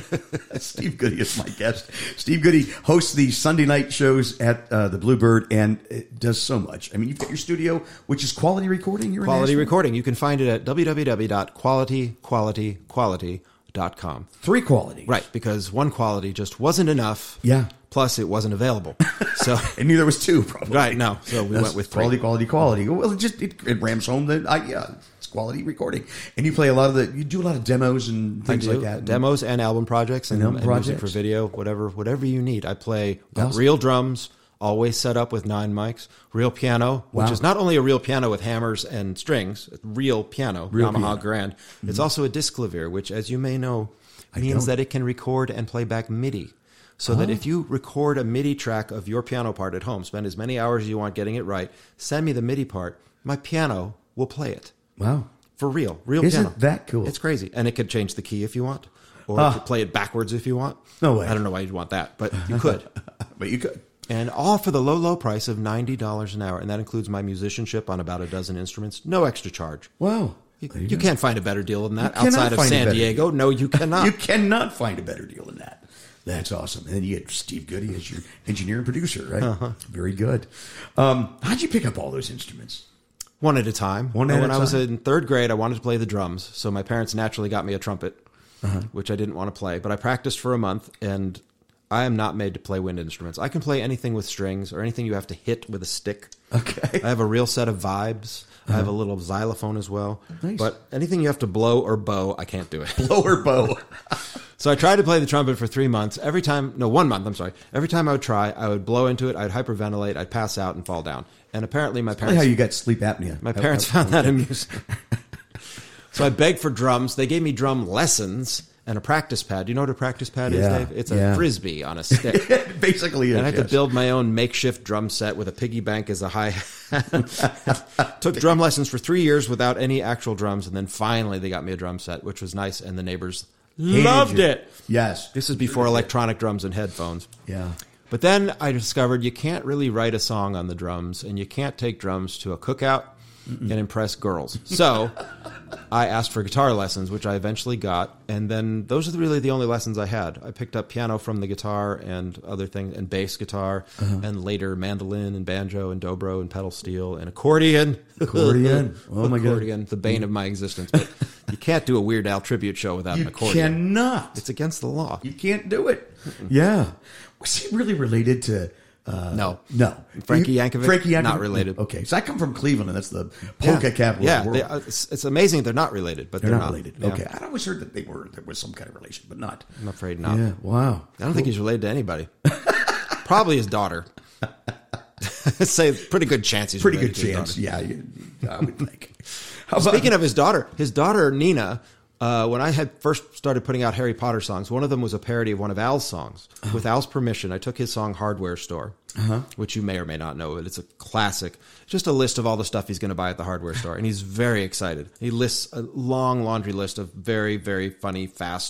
Steve Goody is my guest. Steve Goody hosts the Sunday night shows at uh, the Bluebird and it does so much. I mean, you've got your studio, which is Quality Recording. You're Quality Recording. You can find it at w w w dot quality quality quality dot com. Three qualities. Right, because one quality just wasn't enough. Yeah. Plus, it wasn't available. So and neither was two, probably. Right, no. So we That's went with three. Quality, quality, quality. Well, it just it, it rams home that I yeah, it's Quality Recording. And you play a lot of the you do a lot of demos and things I do. like that. Demos and album projects and, and, album and projects. music for video, whatever whatever you need. I play Awesome. real drums, always set up with nine mics, real piano, Wow. which is not only a real piano with hammers and strings, real piano, Real Yamaha piano. Grand. Mm-hmm. It's also a disc clavier, which, as you may know, I means don't. that it can record and play back MIDI. So that if you record a MIDI track of your piano part at home, spend as many hours as you want getting it right, send me the MIDI part, my piano will play it. Wow. For real. Real Isn't piano. that cool? It's crazy. And it could change the key if you want. Or Ah. it could play it backwards if you want. No way. I don't know why you'd want that, but you could. But you could. And all for the low, low price of ninety dollars an hour. And that includes my musicianship on about a dozen instruments. No extra charge. Wow. You, There you you go. can't find a better deal than that You cannot outside of find a San better Diego. deal. No, you cannot. You cannot find a better deal than that. That's awesome. And you get Steve Goody as your engineer and producer, right? Uh-huh. Very good. Um, how'd you pick up all those instruments? One at a time. One at when a I was time. in third grade, I wanted to play the drums. So my parents naturally got me a trumpet, Uh-huh. which I didn't want to play. But I practiced for a month, and I am not made to play wind instruments. I can play anything with strings or anything you have to hit with a stick. Okay. I have a real set of vibes. I have a little xylophone as well. Nice. But anything you have to blow or bow, I can't do it. Lower bow. So I tried to play the trumpet for three months. Every time, no, one month, I'm sorry. Every time I would try, I would blow into it, I'd hyperventilate, I'd pass out and fall down. And apparently my Probably parents... how you got sleep apnea. My parents found that amusing. So I begged for drums. They gave me drum lessons and a practice pad. Do you know what a practice pad Yeah, is, Dave? It's a yeah. Frisbee on a stick. Basically, And is, I had yes. to build my own makeshift drum set with a piggy bank as a hi-hat. Took drum lessons for three years without any actual drums, and then finally they got me a drum set, which was nice, and the neighbors Hated loved you. it. Yes. This is before electronic drums and headphones. Yeah. But then I discovered you can't really write a song on the drums, and you can't take drums to a cookout Mm-mm. and impress girls. So I asked for guitar lessons, which I eventually got, and then those are really the only lessons I had. I picked up piano from the guitar and other things, and bass guitar, uh-huh. and later mandolin and banjo and dobro and pedal steel and accordion. Accordion. Oh, my God. Accordion, the bane of my existence. But you can't do a Weird Al tribute show without You an accordion. cannot. It's against the law. You can't do it. Yeah. Was he really related to... Uh, No. No. Frankie You- Yankovic? Frankie Yankovic? Not related. Okay. So I come from Cleveland, and that's the polka yeah. capital yeah, of the they, world. uh, it's, it's amazing they're not related, but They're, they're, not related. Yeah. Okay. I always heard that they were. There was some kind of relation, but not. I'm afraid not. Yeah. Wow. I don't think he's related to anybody. Probably his daughter. Say pretty good chance he's Pretty related good to his chance. daughter. Yeah. You, I would think. How about, Speaking of his daughter, his daughter Nina. Uh, when I had first started putting out Harry Potter songs, one of them was a parody of one of Al's songs. Uh-huh. With Al's permission, I took his song Hardware Store, uh-huh. which you may or may not know, but it's a classic. Just a list of all the stuff he's going to buy at the hardware store. And he's very excited. He lists a long laundry list of very, very funny, fast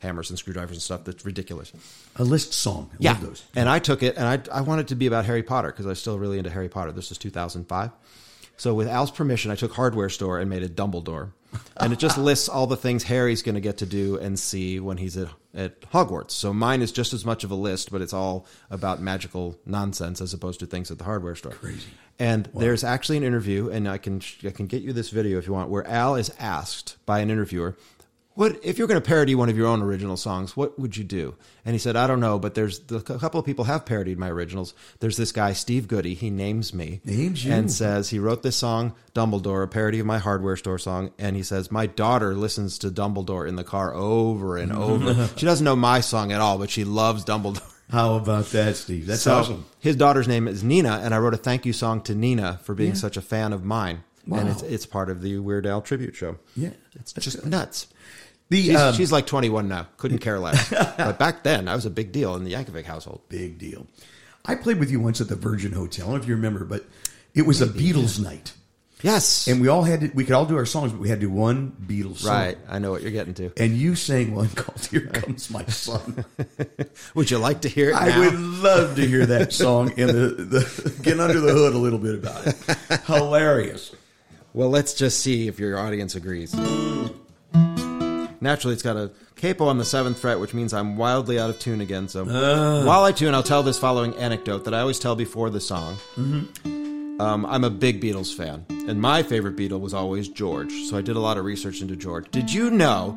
hammers and screwdrivers and stuff that's ridiculous. A Liszt song. I Yeah. love those. And I took it, and I, I wanted it to be about Harry Potter because I was still really into Harry Potter. This was two thousand five. So with Al's permission, I took Hardware Store and made a Dumbledore. And it just lists all the things Harry's going to get to do and see when he's at, at Hogwarts. So mine is just as much of a list, but it's all about magical nonsense as opposed to things at the Hardware Store. Crazy. And wow. There's actually an interview, and I can I can get you this video if you want, where Al is asked by an interviewer, "What if you're going to parody one of your own original songs? What would you do?" And he said, "I don't know, but there's a couple of people have parodied my originals. There's this guy Steve Goody. He names me, names you, and says he wrote this song Dumbledore, a parody of my Hardware Store song. And he says my daughter listens to Dumbledore in the car over and over. She doesn't know my song at all, but she loves Dumbledore." How about that, Steve? That's so, awesome. His daughter's name is Nina, and I wrote a thank you song to Nina for being yeah. such a fan of mine. Wow. And it's it's part of the Weird Al tribute show. Yeah, it's just good. Nuts. The, she's, um, she's like twenty-one now. Couldn't care less. But back then, I was a big deal in the Yankovic household. Big deal. I played with you once at the Virgin Hotel. I don't know if you remember, but it was a Beatles night. Yes. And we all had to, we could all do our songs, but we had to do one Beatles song. Right. I know what you're getting to. And you sang one called Here Comes My Son. Would you like to hear it I now? would love to hear that song and the, the get under the hood a little bit about it. Hilarious. Well, let's just see if your audience agrees. Naturally, it's got a capo on the seventh fret, which means I'm wildly out of tune again. So uh. while I tune, I'll tell this following anecdote that I always tell before the song. Mm-hmm. Um, I'm a big Beatles fan, and my favorite Beatle was always George, so I did a lot of research into George. Did you know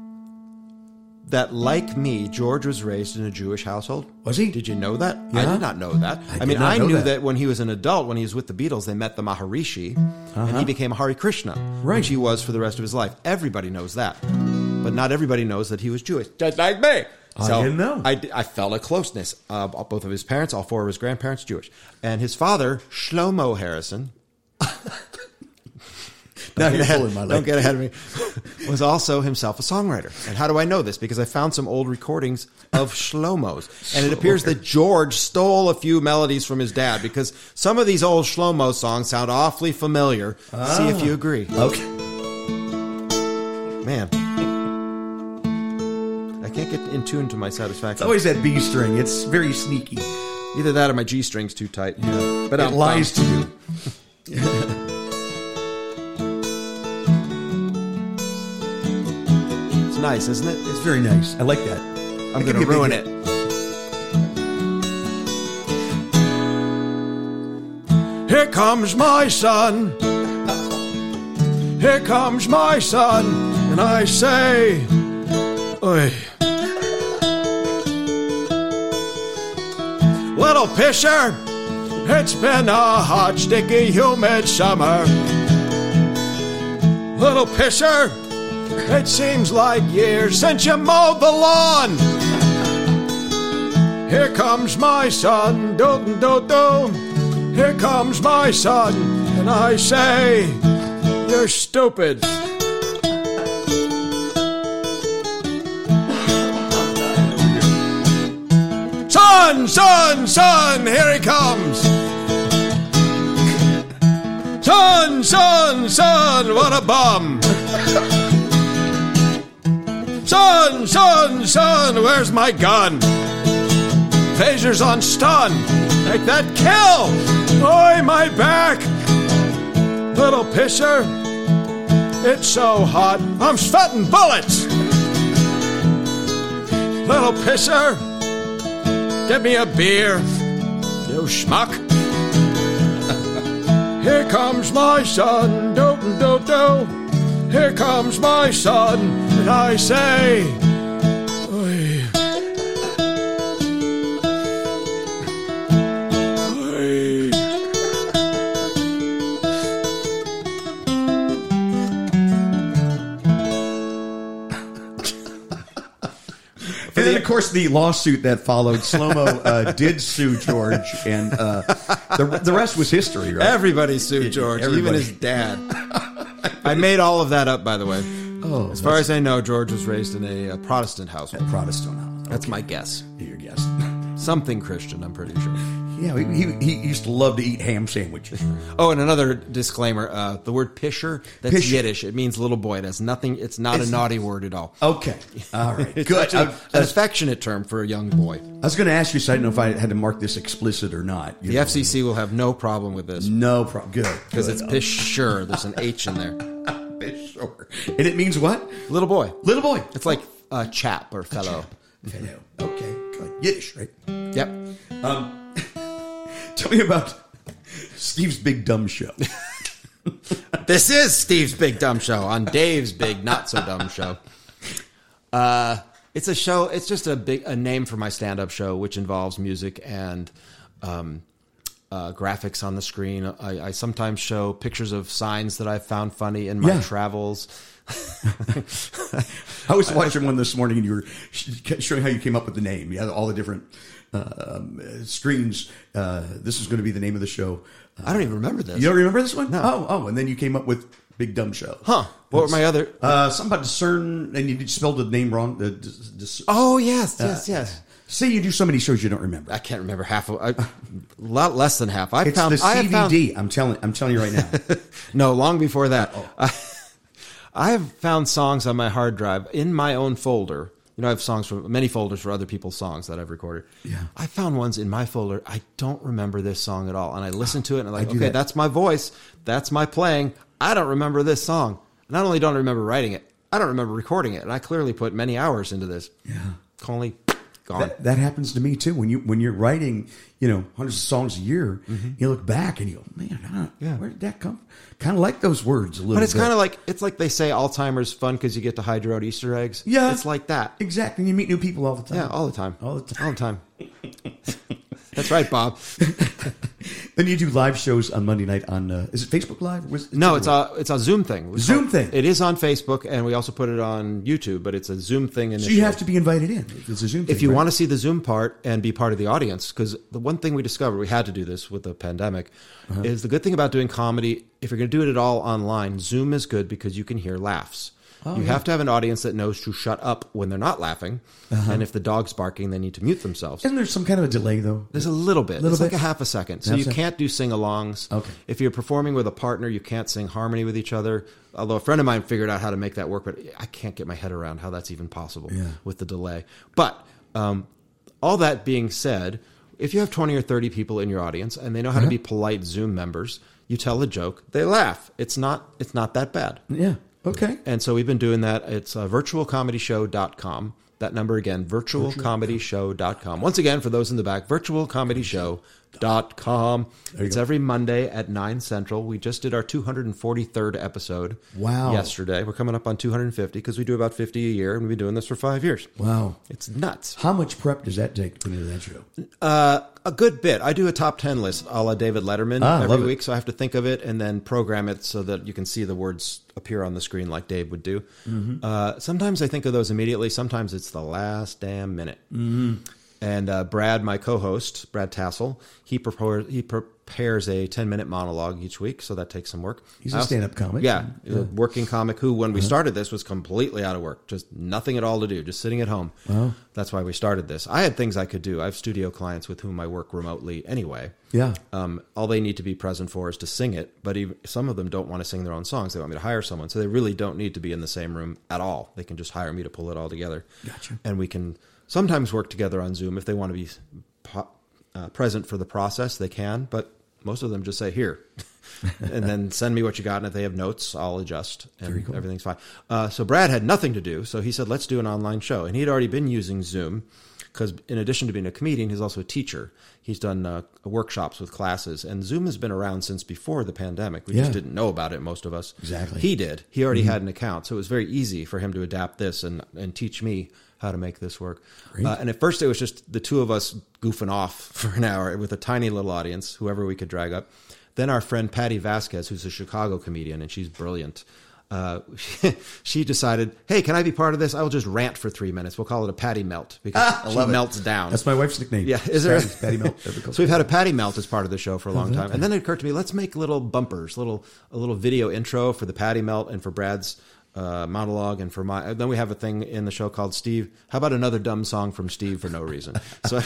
that, like me, George was raised in a Jewish household? Was he? Did you know that? Yeah. I did not know that. I, I mean, I knew that. that when he was an adult, when he was with the Beatles, they met the Maharishi, uh-huh. and he became Hare Krishna, right. which he was for the rest of his life. Everybody knows that. But not everybody knows that he was Jewish, just like me. So I didn't know. I, I felt a closeness. Uh, both of his parents, all four of his grandparents, Jewish. And his father, Shlomo Harrison, now you're ahead, pulling my leg. Don't get ahead of me. Was also himself a songwriter. And how do I know this? Because I found some old recordings of Shlomo's. And it appears that George stole a few melodies from his dad, because some of these old Shlomo songs sound awfully familiar. Ah. See if you agree. Okay. Man. I can't get in tune to my satisfaction. It's always that B string. It's very sneaky. Either that or my G string's too tight. Yeah. But it lies to you. It's nice, isn't it? It's very nice. I like that. I'm going to ruin it. Here comes my son. Here comes my son. And I say, oi. Little Pisher, it's been a hot, sticky, humid summer. Little Pisher, it seems like years since you mowed the lawn. Here comes my son, do-do-do-do. Here comes my son, and I say, you're stupid. Son, son, son, here he comes. Son, son, son, what a bum. Son, son, son, where's my gun? Phaser's on stun. Make that kill. Oi, my back. Little Pisher, it's so hot, I'm sweating bullets. Little Pisher, get me a beer, you schmuck. Here comes my son, do-do-do-do. Here comes my son, and I say, Oy. Oy. And then, of course, the lawsuit that followed. Slow-Mo uh, did sue George, and uh, the the rest was history, right? Everybody sued George, Everybody. even his dad. I made all of that up, by the way. Oh, as far as I know, George was raised in a, a Protestant household. A Protestant house. That's okay. my guess. Your guess. Something Christian, I'm pretty sure. Yeah, he, he, he used to love to eat ham sandwiches. Oh, and another disclaimer: uh, the word "pisher" that's Pisher. Yiddish. It means little boy. It has nothing. It's not It's- a naughty word at all. Okay, all right, It's good. actually I, an I was, affectionate term for a young boy. I was going to ask you, so I didn't know if I had to mark this explicit or not. You The know. F C C will have no problem with this No problem. Good. because it's Good. pisher. There's an H in there. Sure. And it means what? Little boy. Little boy. It's like uh, chap or fellow. Fellow. Okay, good. Yiddish, right? Yep. Um, tell me about Steve's Big Dumb Show. This is Steve's Big Dumb Show on Dave's Big Not So Dumb Show. Uh, it's a show. It's just a big a name for my stand-up show, which involves music and um, uh, graphics on the screen. I, I sometimes show pictures of signs that I found funny in my Yeah. travels. I was watching one this morning, and you were showing how you came up with the name. You had all the different uh, um, uh, streams. Uh, this is going to be the name of the show. Uh, I don't even remember this. you don't remember this one? No. Oh, oh, and then you came up with Big Dumb Show. Huh. What were my other? Uh, something about discern, and you spelled the name wrong. The, dis, dis, Oh, yes, yes, yes. Say you do so many shows you don't remember. I can't remember half of. I, a lot less than half. I It's found. the I have found, C V D. I'm telling. I'm telling you right now. No, long before that. Oh. I, I have found songs on my hard drive in my own folder. You know, I have songs from many folders for other people's songs that I've recorded. Yeah. I found ones in my folder. I don't remember this song at all. And I listen to it and I'm like, I do okay, that. that's my voice. That's my playing. I don't remember this song. Not only don't I remember writing it, I don't remember recording it. And I clearly put many hours into this. Yeah. Only gone. That, that happens to me too. When you when you're writing, you know, hundreds of songs a year, you look back and you go, man, I don't, Yeah. where did that come? Kind of like those words a little. But it's bit. kind of like it's like they say Alzheimer's fun because you get to hide your own Easter eggs. Yeah. It's like that. exactly. And you meet new people all the time. Yeah, all the time. All the time. All the time. That's right, Bob. Then you do live shows on Monday night on uh, is it Facebook Live? Or was, No, it's a it's a Zoom thing. We Zoom call- thing. It is on Facebook, and we also put it on YouTube. But it's a Zoom thing. so Initially. you have to be invited in. It's a Zoom. if thing, you right? want to see the Zoom part and be part of the audience, because the one thing we discovered, we had to do this with the pandemic, Uh-huh. is the good thing about doing comedy. If you're going to do it all online, Zoom is good because you can hear laughs. Oh, you have to have an audience that knows to shut up when they're not laughing, Uh-huh. and if the dog's barking, they need to mute themselves. Isn't there some kind of a delay though? There's a little bit. Little it's like bit? a half a second. So Half you second. can't do sing-alongs. Okay. If you're performing with a partner, you can't sing harmony with each other. Although a friend of mine figured out how to make that work, but I can't get my head around how that's even possible Yeah. with the delay. But um, all that being said, if you have twenty or thirty people in your audience and they know how Uh-huh. to be polite Zoom members, you tell a joke, they laugh. It's not it's not that bad. Yeah. Okay. And so we've been doing that. It's uh, virtual comedy show dot com. That number again, virtual comedy show dot com. Once again, for those in the back, virtual comedy show dot com. It's go. every Monday at nine Central. We just did our two hundred forty-third episode Wow. yesterday. We're coming up on two hundred fifty because we do about fifty a year, and we've been doing this for five years. Wow. It's nuts. How much prep does that take to put into that show? Uh, a good bit. I do a top ten list a la David Letterman Ah, every love it. week, so I have to think of it and then program it so that you can see the words appear on the screen like Dave would do. Mm-hmm. Uh, sometimes I think of those immediately. Sometimes it's the last damn minute. Mm-hmm. And uh, Brad, my co-host, Brad Tassel, he, prepares, he prepares a ten-minute monologue each week, so that takes some work. He's I a also- stand-up comic. Yeah, a working comic who, when we started this, was completely out of work. Just nothing at all to do, just sitting at home. Wow. That's why we started this. I had things I could do. I have studio clients with whom I work remotely anyway. Yeah. Um, all they need to be present for is to sing it, but even, some of them don't want to sing their own songs. They want me to hire someone, so they really don't need to be in the same room at all. They can just hire me to pull it all together. Gotcha. And we can sometimes work together on Zoom if they want to be po- uh, present for the process. They can, but most of them just say here, and then send me what you got. And if they have notes, I'll adjust, and cool. everything's fine. Uh, so Brad had nothing to do, so he said, "Let's do an online show." And he had already been using Zoom because, in addition to being a comedian, he's also a teacher. He's done uh, workshops with classes, and Zoom has been around since before the pandemic. We Yeah. just didn't know about it, most of us. Exactly. He did. He already had an account, so it was very easy for him to adapt this and and teach me how to make this work. Uh, and at first, it was just the two of us goofing off for an hour with a tiny little audience, whoever we could drag up. Then our friend Patty Vasquez, who's a Chicago comedian, and she's brilliant. Uh, she decided, hey, can I be part of this? I will just rant for three minutes. We'll call it a Patty Melt because Ah, I she love it. melts down. That's my wife's nickname. Yeah, is there? Patty, Patty Melt. That's what we call So we've it. had a Patty Melt as part of the show for a long time, and then it occurred to me, let's make little bumpers, little a little video intro for the Patty Melt and for Brad's uh, monologue, and for my. Then we have a thing in the show called Steve. How about another dumb song from Steve for no reason? So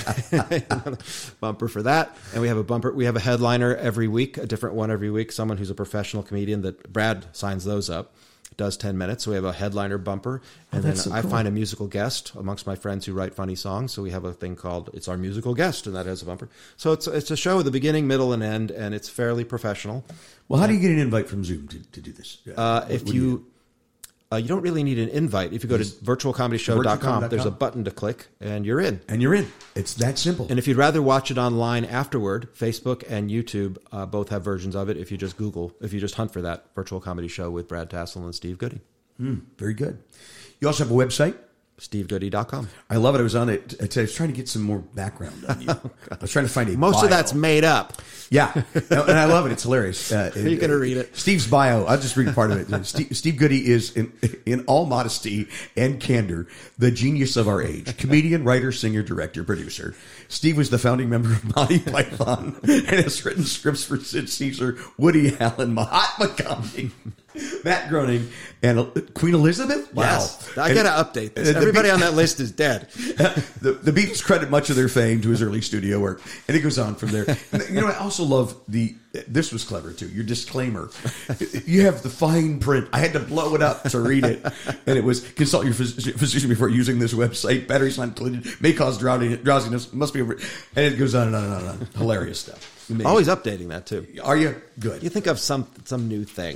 bumper for that, and we have a bumper. We have a headliner every week, a different one every week. Someone who's a professional comedian that Brad signs those up. Does ten minutes. So we have a headliner bumper, and oh, then so I cool. find a musical guest amongst my friends who write funny songs. So we have a thing called It's Our Musical Guest, and that has a bumper. So it's it's a show with a beginning, middle, and end, and it's fairly professional. Well, how do you get an invite from Zoom to, to do this? Uh, if What do you uh, you don't really need an invite. If you go to virtual comedy show dot com, there's a button to click, and you're in. And you're in. It's that simple. And if you'd rather watch it online afterward, Facebook and YouTube uh, both have versions of it. If you just Google, if you just hunt for that virtual comedy show with Brad Tassel and Steve Goody. Mm, very good. You also have a website? steve goody dot com. I love it. I was on it. I was trying to get some more background on you. I was trying to find a Most bio. of that's made up. Yeah. And I love it. It's hilarious. Uh, Are you going to read it? Steve's bio. I'll just read part of it. Steve, Steve Goody is, in, in all modesty and candor, the genius of our age. Comedian, writer, singer, director, producer. Steve was the founding member of Monty Python and has written scripts for Sid Caesar, Woody Allen, Mahatma Gandhi, Matt Groening, and Queen Elizabeth? Wow. Yes. I got to update this. Everybody Be- on that list is dead. the, the Beatles credit much of their fame to his early studio work, and it goes on from there. And, you know, I also love the, this was clever too, your disclaimer. You have the fine print. I had to blow it up to read it. And it was, consult your phys- physician before using this website. Batteries not included. May cause drowsiness. Must be, over. And it goes on and on and on and on. Hilarious stuff. Amazing. Always updating that too. Are you? Good. You think of some some new thing.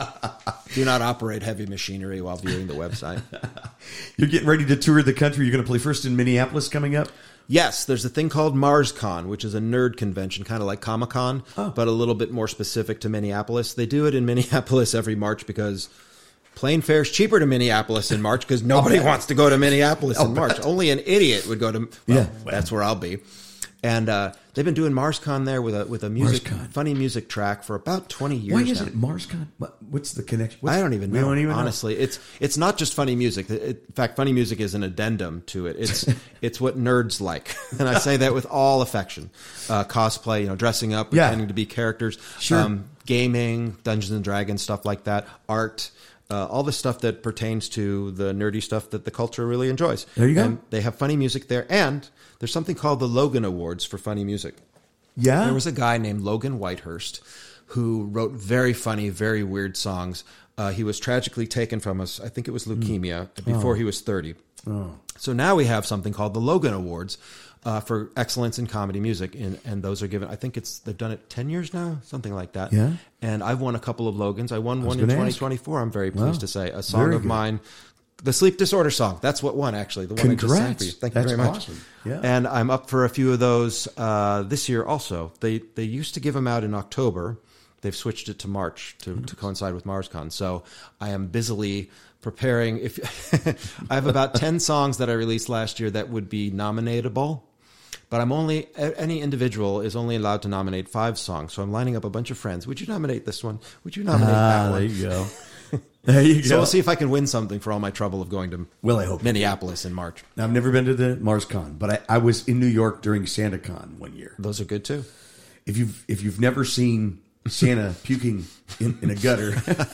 Do not operate heavy machinery while viewing the website. You're getting ready to tour the country. You're going to play first in Minneapolis coming up? Yes, there's a thing called MarsCon, which is a nerd convention, kind of like Comic-Con, oh. but a little bit more specific to Minneapolis. They do it in Minneapolis every March because plane fare's cheaper to Minneapolis in March because nobody wants to go to Minneapolis in March. Only an idiot would go to. Well, yeah, that's where I'll be. And uh, they've been doing MarsCon there with a with a music MarsCon. funny music track for about twenty years. Why is now. it MarsCon? What, what's the connection? What's, I don't even know. Don't even honestly, know. it's it's not just funny music. It, in fact, funny music is an addendum to it. It's it's what nerds like, and I say that with all affection. Uh, cosplay, you know, dressing up, pretending yeah. to be characters. Sure. Um, gaming, Dungeons and Dragons, stuff like that. Art. Uh, all the stuff that pertains to the nerdy stuff that the culture really enjoys. There you go. And they have funny music there. And there's something called the Logan Awards for funny music. Yeah. There was a guy named Logan Whitehurst who wrote very funny, very weird songs. Uh, he was tragically taken from us. I think it was leukemia mm. before oh. he was thirty. Oh. So now we have something called the Logan Awards uh, for excellence in comedy music. And, and those are given, I think it's, they've done it ten years now, something like that. Yeah. And I've won a couple of Logans. I won I one in twenty twenty-four. Ask. I'm very pleased wow. to say. A song very of good. mine, the Sleep Disorder song. That's what won, actually. The one Congrats. I just sang for you. Thank That's you very much. Awesome. Yeah. And I'm up for a few of those uh, this year also. They they used to give them out in October. They've switched it to March to, mm-hmm. to coincide with MarsCon. So I am busily preparing. If I have about ten songs that I released last year that would be nominatable. But I'm only, any individual is only allowed to nominate five songs. So I'm lining up a bunch of friends. Would you nominate this one? Would you nominate ah, that one? There you go. There you go. So we'll see if I can win something for all my trouble of going to well, I hope Minneapolis in March. Now, I've never been to the MarsCon, but I, I was in New York during SantaCon one year. Those are good too. If you've, if you've never seen Santa puking in, in a gutter.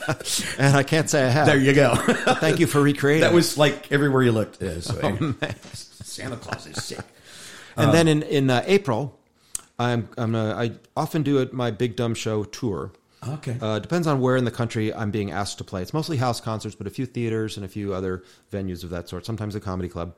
And I can't say I have. There you go. Thank you for recreating. That was like everywhere you looked. Yeah, so, oh, man. Santa Claus is sick. And um, then in in uh, April, I'm I'm a, I often do it my Big Dumb Show tour. Okay. Uh, depends on where in the country I'm being asked to play. It's mostly house concerts, but a few theaters and a few other venues of that sort. Sometimes a comedy club.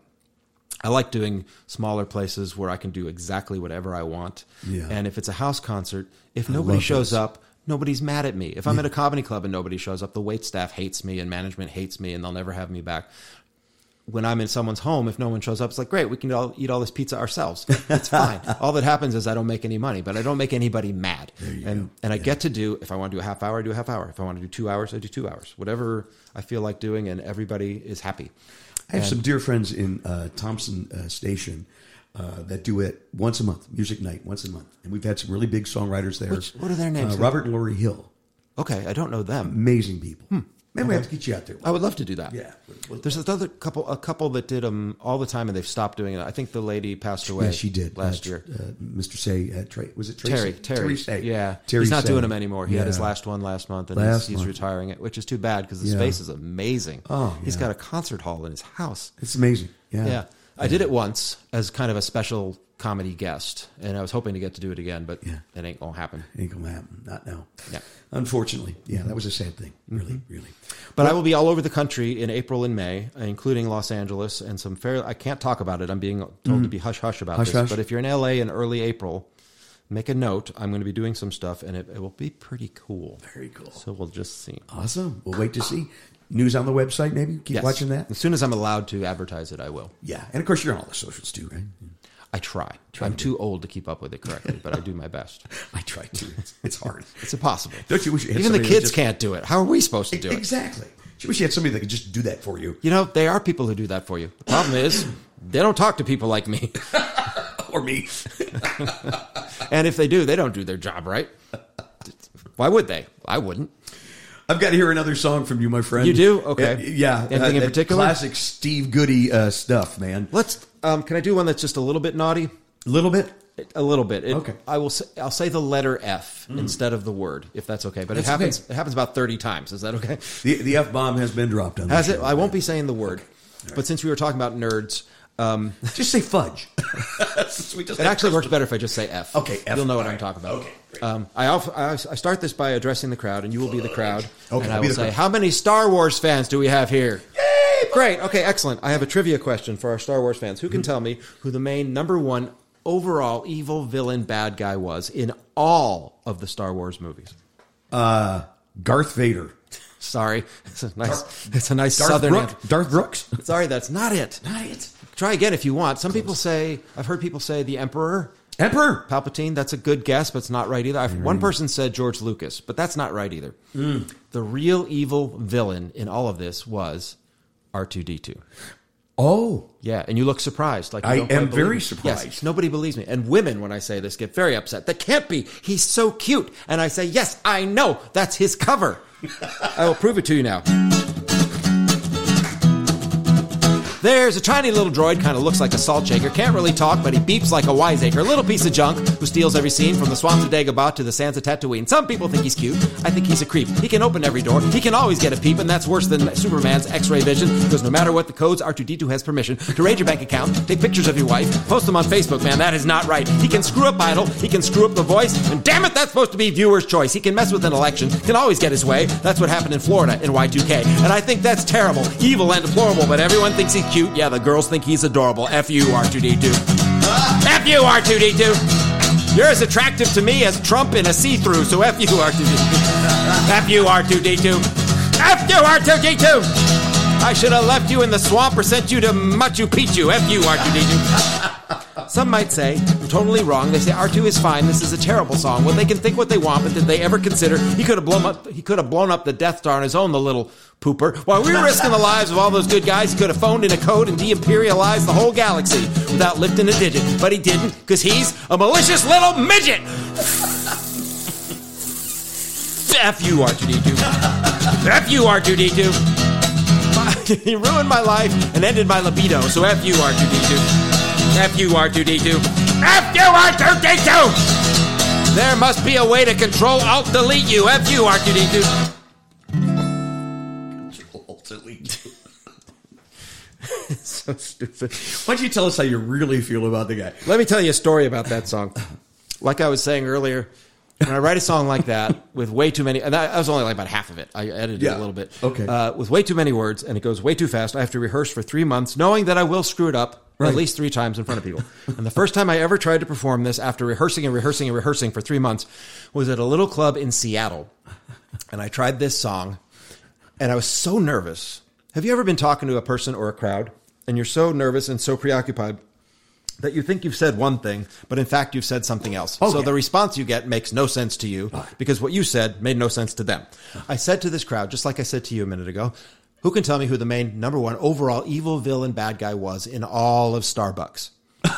I like doing smaller places where I can do exactly whatever I want. Yeah. And if it's a house concert, if nobody shows this. up, nobody's mad at me. If I'm yeah. at a comedy club and nobody shows up, the wait staff hates me and management hates me and they'll never have me back. When I'm in someone's home, if no one shows up, it's like, great, we can all eat all this pizza ourselves. It's fine. All that happens is I don't make any money, but I don't make anybody mad. And go. and I yeah. get to do, if I want to do a half hour, I do a half hour. If I want to do two hours, I do two hours. Whatever I feel like doing, and everybody is happy. I have and, some dear friends in uh, Thompson uh, Station uh, that do it once a month, music night, once a month. And we've had some really big songwriters there. Which, what are their names? Uh, Robert and Lori Hill. Okay, I don't know them. Amazing people. Hmm. Maybe we have to get you out there. I would love to do that. Yeah. We'll, There's another couple, a couple that did them all the time, and they've stopped doing it. I think the lady passed away. yeah, she did last uh, year. Uh, Mister Say, uh, Trey, was it Tracy? Terry, Terry, Terry Say. yeah, Terry he's not Say. doing them anymore. He yeah. had his last one last month, and Last he's, he's month. retiring it, which is too bad because the Yeah. space is amazing. Oh, he's yeah. got a concert hall in his house. It's amazing. Yeah. Yeah, I did it once as kind of a special comedy guest, and I was hoping to get to do it again, but Yeah. it ain't gonna happen. Ain't gonna happen. Not now. Yeah. Unfortunately. Yeah, that was a sad thing. Really, Mm-hmm. really. But I will be all over the country in April and May, including Los Angeles and some fair. I can't talk about it. I'm being told to be hush hush about Hush, this. hush. But if you're in L A in early April, make a note. I'm going to be doing some stuff, and it, it will be pretty cool. Very cool. So we'll just see. Awesome. We'll wait to see. News on the website, maybe? Keep Yes. watching that? As soon as I'm allowed to advertise it, I will. Yeah. And of course, you're on all the socials too, right? I try. I'm too old to keep up with it correctly, but I do my best. I try to. It's, it's hard. It's impossible. Don't you wish you had Even the somebody that kids just- can't do it. How are we supposed to do it? Exactly. You wish you had somebody that could just do that for you. You know, there are people who do that for you. The problem is, they don't talk to people like me. Or me. And if they do, they don't do their job right. Why would they? I wouldn't. I've got to hear another song from you, my friend. You do? Okay. Uh, yeah. Anything in uh, particular? Classic Steve Goody uh, stuff, man. Let's. Um, can I do one that's just a little bit naughty? A little bit? A little bit. It, Okay. I will. Say, I'll say the letter F instead of the word, if that's okay. But That's it happens. okay. It happens about thirty times. Is that okay? The, the F-bomb has been dropped on Has this it? show. I won't be saying the word. But since we were talking about nerds, um, Just say fudge. Since we just it had actually works Christmas. better if I just say F. Okay, F. You'll know what All I'm right. talking about. Okay, great. Um, I, alf- I I start this by addressing the crowd, and you will be the crowd. Okay, and I'll I be will the say, crowd. how many Star Wars fans do we have here? Yay! Great. Okay, excellent. I have a trivia question for our Star Wars fans. Who can tell me who the main number one overall evil villain bad guy was in all of the Star Wars movies? Uh, Darth Vader. Sorry, it's a nice, it's a nice Darth southern. Brooks. Darth Brooks? Sorry, that's not it. Not it. Try again if you want. Some people say, I've heard people say the Emperor. Emperor. Palpatine, that's a good guess, but it's not right either. I've, one person said George Lucas, but that's not right either. Mm. The real evil villain in all of this was R two D two. Oh. Yeah, and you look surprised. Like you I don't quite am believe very me. surprised. Yes, nobody believes me. And women, when I say this, get very upset. That can't be. He's so cute. And I say, yes, I know. That's his cover. I will prove it to you now. There's a tiny little droid, kind of looks like a salt shaker, can't really talk, but he beeps like a wiseacre, a little piece of junk who steals every scene from the swamps of Dagobah to the sands of Tatooine. Some people think he's cute. I think he's a creep. He can open every door. He can always get a peep, and that's worse than Superman's X-ray vision, because no matter what the codes, R two D two has permission to raid your bank account, take pictures of your wife, post them on Facebook. Man, that is not right. He can screw up Idol. He can screw up the voice, and damn it, that's supposed to be viewer's choice. He can mess with an election, can always get his way. That's what happened in Florida in Y two K, and I think that's terrible, evil, and deplorable, but everyone thinks he's cute. Yeah, the girls think he's adorable. F you, R two D two. F you, R two D two. You're as attractive to me as Trump in a see-through, so F you, R two D two. F you, R two D two. F you, R two D two. I should have left you in the swamp or sent you to Machu Picchu. F you, R two D two. Some might say, I'm totally wrong. They say R two is fine. This is a terrible song. Well, they can think what they want, but did they ever consider he could have blown up? He could have blown up the Death Star on his own, the little pooper. While we were risking the lives of all those good guys, he could have phoned in a code and de-imperialized the whole galaxy without lifting a digit. But he didn't, because he's a malicious little midget. F you, R two D two. F you, R two D two. He ruined my life and ended my libido, so F you, R two D two. F you, R two D two. F you, R two D two! There must be a way to control alt delete you. F you, R two D two. So stupid. Why don't you tell us how you really feel about the guy? Let me tell you a story about that song. Like I was saying earlier, when I write a song like that with way too many, and that was only like about half of it. I edited Yeah. it a little bit. Okay. Uh, with way too many words, and it goes way too fast. I have to rehearse for three months, knowing that I will screw it up Right. at least three times in front of people. And the first time I ever tried to perform this after rehearsing and rehearsing and rehearsing for three months was at a little club in Seattle. And I tried this song, and I was so nervous. Have you ever been talking to a person or a crowd, and you're so nervous and so preoccupied that you think you've said one thing, but in fact you've said something else. Oh, so yeah. the response you get makes no sense to you because what you said made no sense to them. I said to this crowd, just like I said to you a minute ago, who can tell me who the main number one overall evil villain bad guy was in all of Starbucks?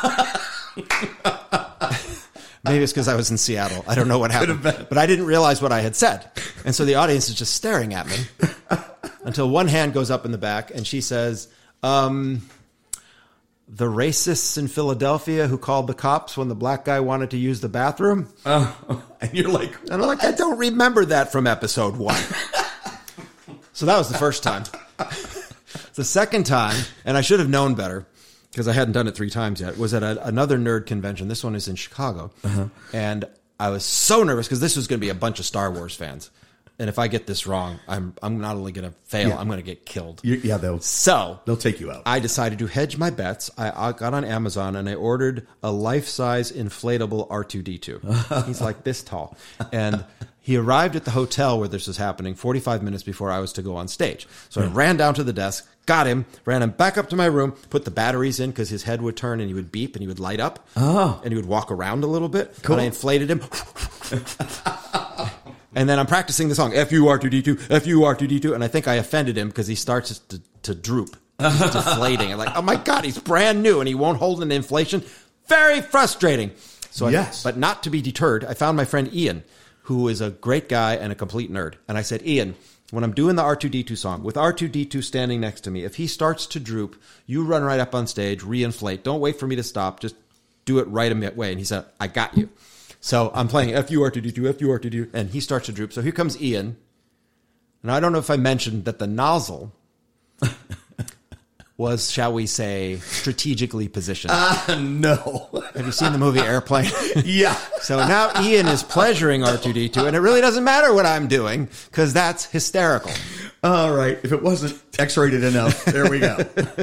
Maybe it's because I was in Seattle. I don't know what happened. But I didn't realize what I had said. And so the audience is just staring at me. until one hand goes up in the back and she says, um, the racists in Philadelphia who called the cops when the black guy wanted to use the bathroom. Uh, and you're like, and I'm like, I don't remember that from episode one. So that was the first time. The second time, and I should have known better because I hadn't done it three times yet, was at a, another nerd convention. This one is in Chicago. Uh-huh. And I was so nervous because this was going to be a bunch of Star Wars fans. And if I get this wrong, I'm I'm not only going to fail, yeah. I'm going to get killed. You, yeah, they'll so they'll take you out. I decided to hedge my bets. I, I got on Amazon and I ordered a life-size inflatable R two D two. He's like this tall, and he arrived at the hotel where this was happening forty-five minutes before I was to go on stage. So I ran down to the desk, got him, ran him back up to my room, put the batteries in because his head would turn and he would beep and he would light up. Oh, and he would walk around a little bit. Cool. And I inflated him. And then I'm practicing the song, F U R two D two, F U R two D two, and I think I offended him because he starts to, to droop. He's deflating. I'm like, oh my God, he's brand new and he won't hold an inflation. Very frustrating. So, yes. I, but not to be deterred, I found my friend Ian, who is a great guy and a complete nerd. And I said, Ian, when I'm doing the R two D two song, with R two D two standing next to me, if he starts to droop, you run right up on stage, reinflate. Don't wait for me to stop. Just do it right away. And he said, I got you. So I'm playing F U R two D two, F U R two D two, and he starts to droop. So here comes Ian. And I don't know if I mentioned that the nozzle was, shall we say, strategically positioned. Uh, no. Have you seen the movie Airplane? Yeah. So now Ian is pleasuring R two D two, and it really doesn't matter what I'm doing because that's hysterical. All right. If it wasn't X-rated enough, there we go.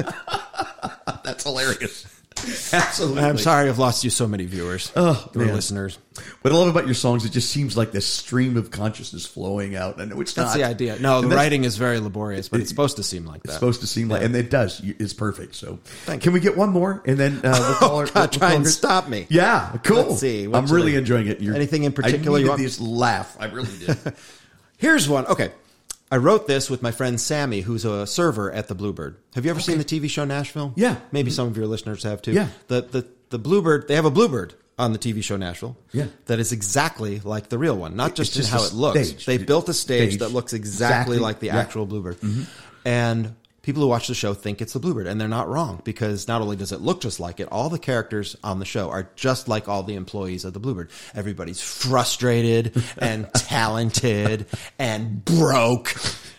That's hilarious. Absolutely. I'm sorry I've lost you so many viewers oh, or listeners. What I love about your songs, it just seems like this stream of consciousness flowing out. I know it's That's not. the idea. No, the writing is very laborious, but it's supposed to seem like that. It's supposed to seem like, yeah. and it does. It's perfect. So Thank can you. we get one more? And then uh, we'll call oh, our, God, we'll try call and her. stop me. Yeah, cool. Let's see. I'm really enjoying it. You're, Anything in particular I you want? this laugh. I really did. Here's one. Okay. I wrote this with my friend Sammy, who's a server at the Bluebird. Have you ever okay. seen the T V show Nashville? Yeah. Maybe some of your listeners have too. Yeah. The, the, the Bluebird, they have a Bluebird on the T V show Nashville. Yeah. That is exactly like the real one. Not just, just in how it looks. Stage. They built a stage, stage. that looks exactly, exactly. like the yeah. actual Bluebird. Mm-hmm. And people who watch the show think it's the Bluebird, and they're not wrong because not only does it look just like it, all the characters on the show are just like all the employees of the Bluebird. Everybody's frustrated and talented and broke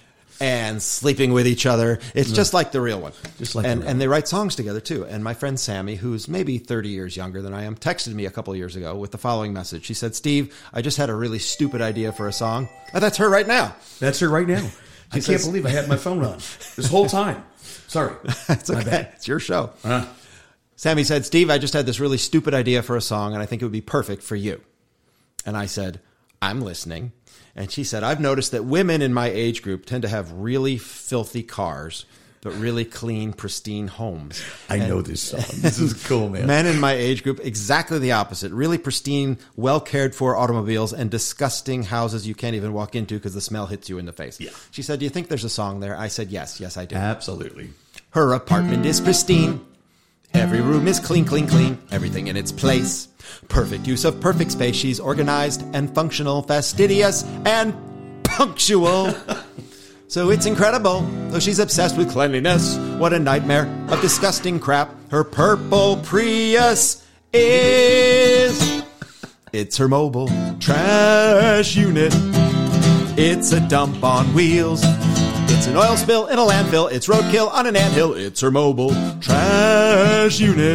and sleeping with each other. It's just like the real one. Just like and, the real and they write songs together too. And my friend Sammy, who's maybe thirty years younger than I am, texted me a couple of years ago with the following message. She said, Steve, I just had a really stupid idea for a song. Oh, that's her right now. That's her right now. I can't says, believe I had my phone on this whole time. Sorry. It's okay. bad. It's your show. Uh-huh. Sammy said, Steve, I just had this really stupid idea for a song, and I think it would be perfect for you. And I said, I'm listening. And she said, I've noticed that women in my age group tend to have really filthy cars, but really clean, pristine homes. I and, know this song. This is cool, man. Men in my age group, exactly the opposite. Really pristine, well cared for automobiles and disgusting houses you can't even walk into because the smell hits you in the face. Yeah. She said, do you think there's a song there? I said, yes, yes, I do. Absolutely. Her apartment is pristine. Every room is clean, clean, clean. Everything in its place. Perfect use of perfect space. She's organized and functional, fastidious and punctual. So it's incredible, though she's obsessed with cleanliness. What a nightmare of disgusting crap her purple Prius is. It's her mobile trash unit. It's a dump on wheels. It's an oil spill in a landfill. It's roadkill on an anthill. It's her mobile trash unit.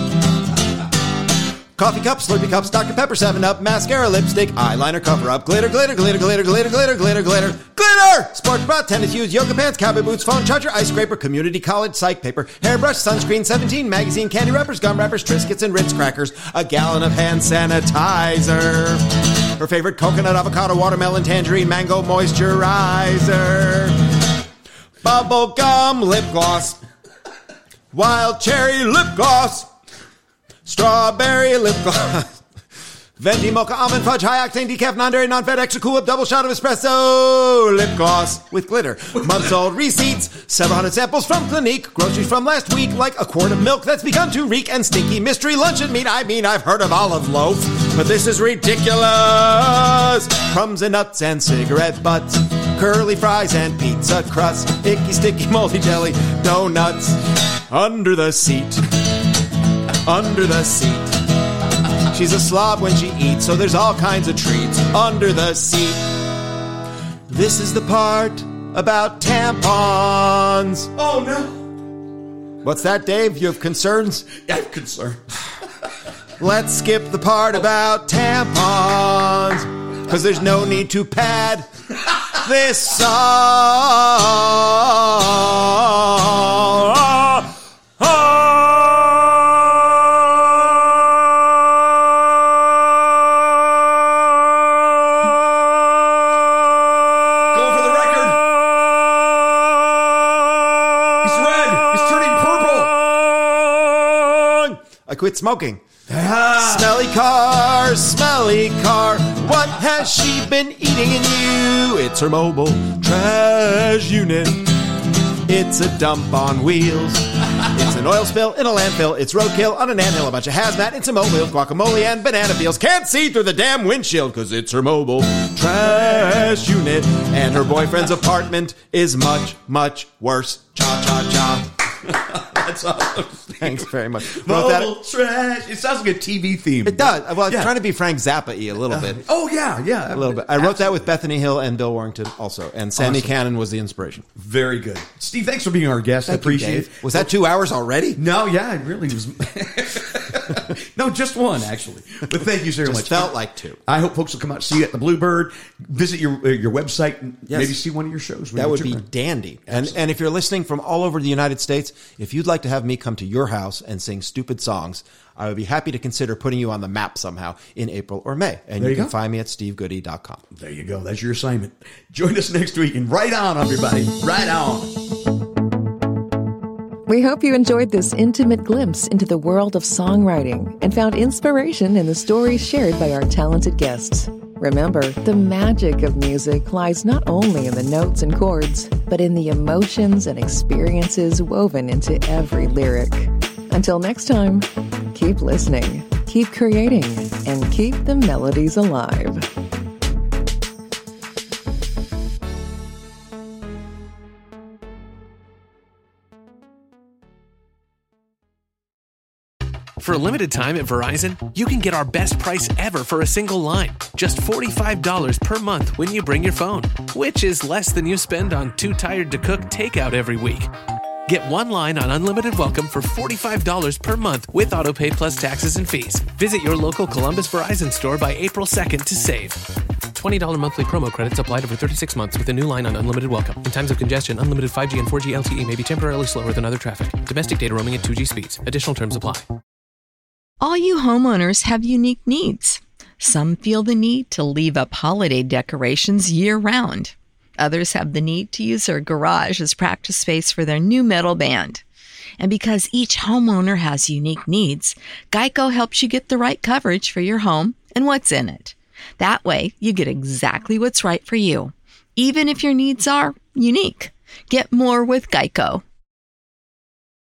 Coffee cups, Slurpee cups, Doctor Pepper, seven up, mascara, lipstick, eyeliner, cover-up, glitter, glitter, glitter, glitter, glitter, glitter, glitter, glitter, glitter! Sports bra, tennis shoes, yoga pants, cowboy boots, phone charger, ice scraper, community college, psych paper, hairbrush, sunscreen, seventeen, magazine, candy wrappers, gum wrappers, Triscuits, and Ritz crackers, a gallon of hand sanitizer, her favorite coconut, avocado, watermelon, tangerine, mango moisturizer, bubble gum lip gloss, wild cherry lip gloss, strawberry lip gloss, venti mocha almond fudge high octane decaf non-dairy non-fat extra cool whip double shot of espresso lip gloss with glitter, months old receipts, several hundred samples from Clinique, groceries from last week like a quart of milk that's begun to reek, and stinky mystery luncheon meat. I mean, I've heard of olive loaf, but this is ridiculous. Crumbs and nuts and cigarette butts, curly fries and pizza crust, icky, sticky, moldy jelly, donuts under the seat, under the seat. She's a slob when she eats, so there's all kinds of treats under the seat. This is the part about tampons. Oh, no. What's that, Dave? You have concerns? I have concerns. Let's skip the part about tampons, because there's no need to pad this song. Go for the record. He's red. He's turning purple. I quit smoking. Smelly car, smelly car, what has she been eating in you? It's her mobile trash unit. It's a dump on wheels. It's an oil spill in a landfill. It's roadkill on an anthill. A bunch of hazmat and some mobile guacamole and banana peels. Can't see through the damn windshield because it's her mobile trash unit. And her boyfriend's apartment is much, much worse. Cha, cha, cha. That's awesome. Thanks very much. Wrote Mobile that. trash. It sounds like a T V theme. It does. Well, I'm Yeah. trying to be Frank Zappa-y a little bit. Oh, yeah, yeah. A little bit. I wrote that with Bethany Hill and Bill Warrington also. And Sandy Awesome. Cannon was the inspiration. Very good. Steve, thanks for being our guest. I appreciate it. Was that two hours already? No, yeah, it really was. No, just one, actually. But thank you very Just much. felt like two. I hope folks will come out and see you at the Bluebird. Visit your uh, your website and Yes. maybe see one of your shows. when That you would be return. dandy. And and if you're listening from all over the United States, if you'd like to have me come to your house and sing stupid songs, I would be happy to consider putting you on the map somehow in April or May. And There you you can go. find me at steve goody dot com. There you go. That's your assignment. Join us next week and right on, everybody. Right on. We hope you enjoyed this intimate glimpse into the world of songwriting and found inspiration in the stories shared by our talented guests. Remember, the magic of music lies not only in the notes and chords, but in the emotions and experiences woven into every lyric. Until next time, keep listening, keep creating, and keep the melodies alive. For a limited time at Verizon, you can get our best price ever for a single line. Just forty-five dollars per month when you bring your phone, which is less than you spend on Too Tired to Cook takeout every week. Get one line on Unlimited Welcome for forty-five dollars per month with AutoPay plus taxes and fees. Visit your local Columbus Verizon store by April second to save. twenty dollars monthly promo credits applied over thirty-six months with a new line on Unlimited Welcome. In times of congestion, unlimited five G and four G L T E may be temporarily slower than other traffic. Domestic data roaming at two G speeds. Additional terms apply. All you homeowners have unique needs. Some feel the need to leave up holiday decorations year-round. Others have the need to use their garage as practice space for their new metal band. And because each homeowner has unique needs, Geico helps you get the right coverage for your home and what's in it. That way, you get exactly what's right for you, even if your needs are unique. Get more with Geico.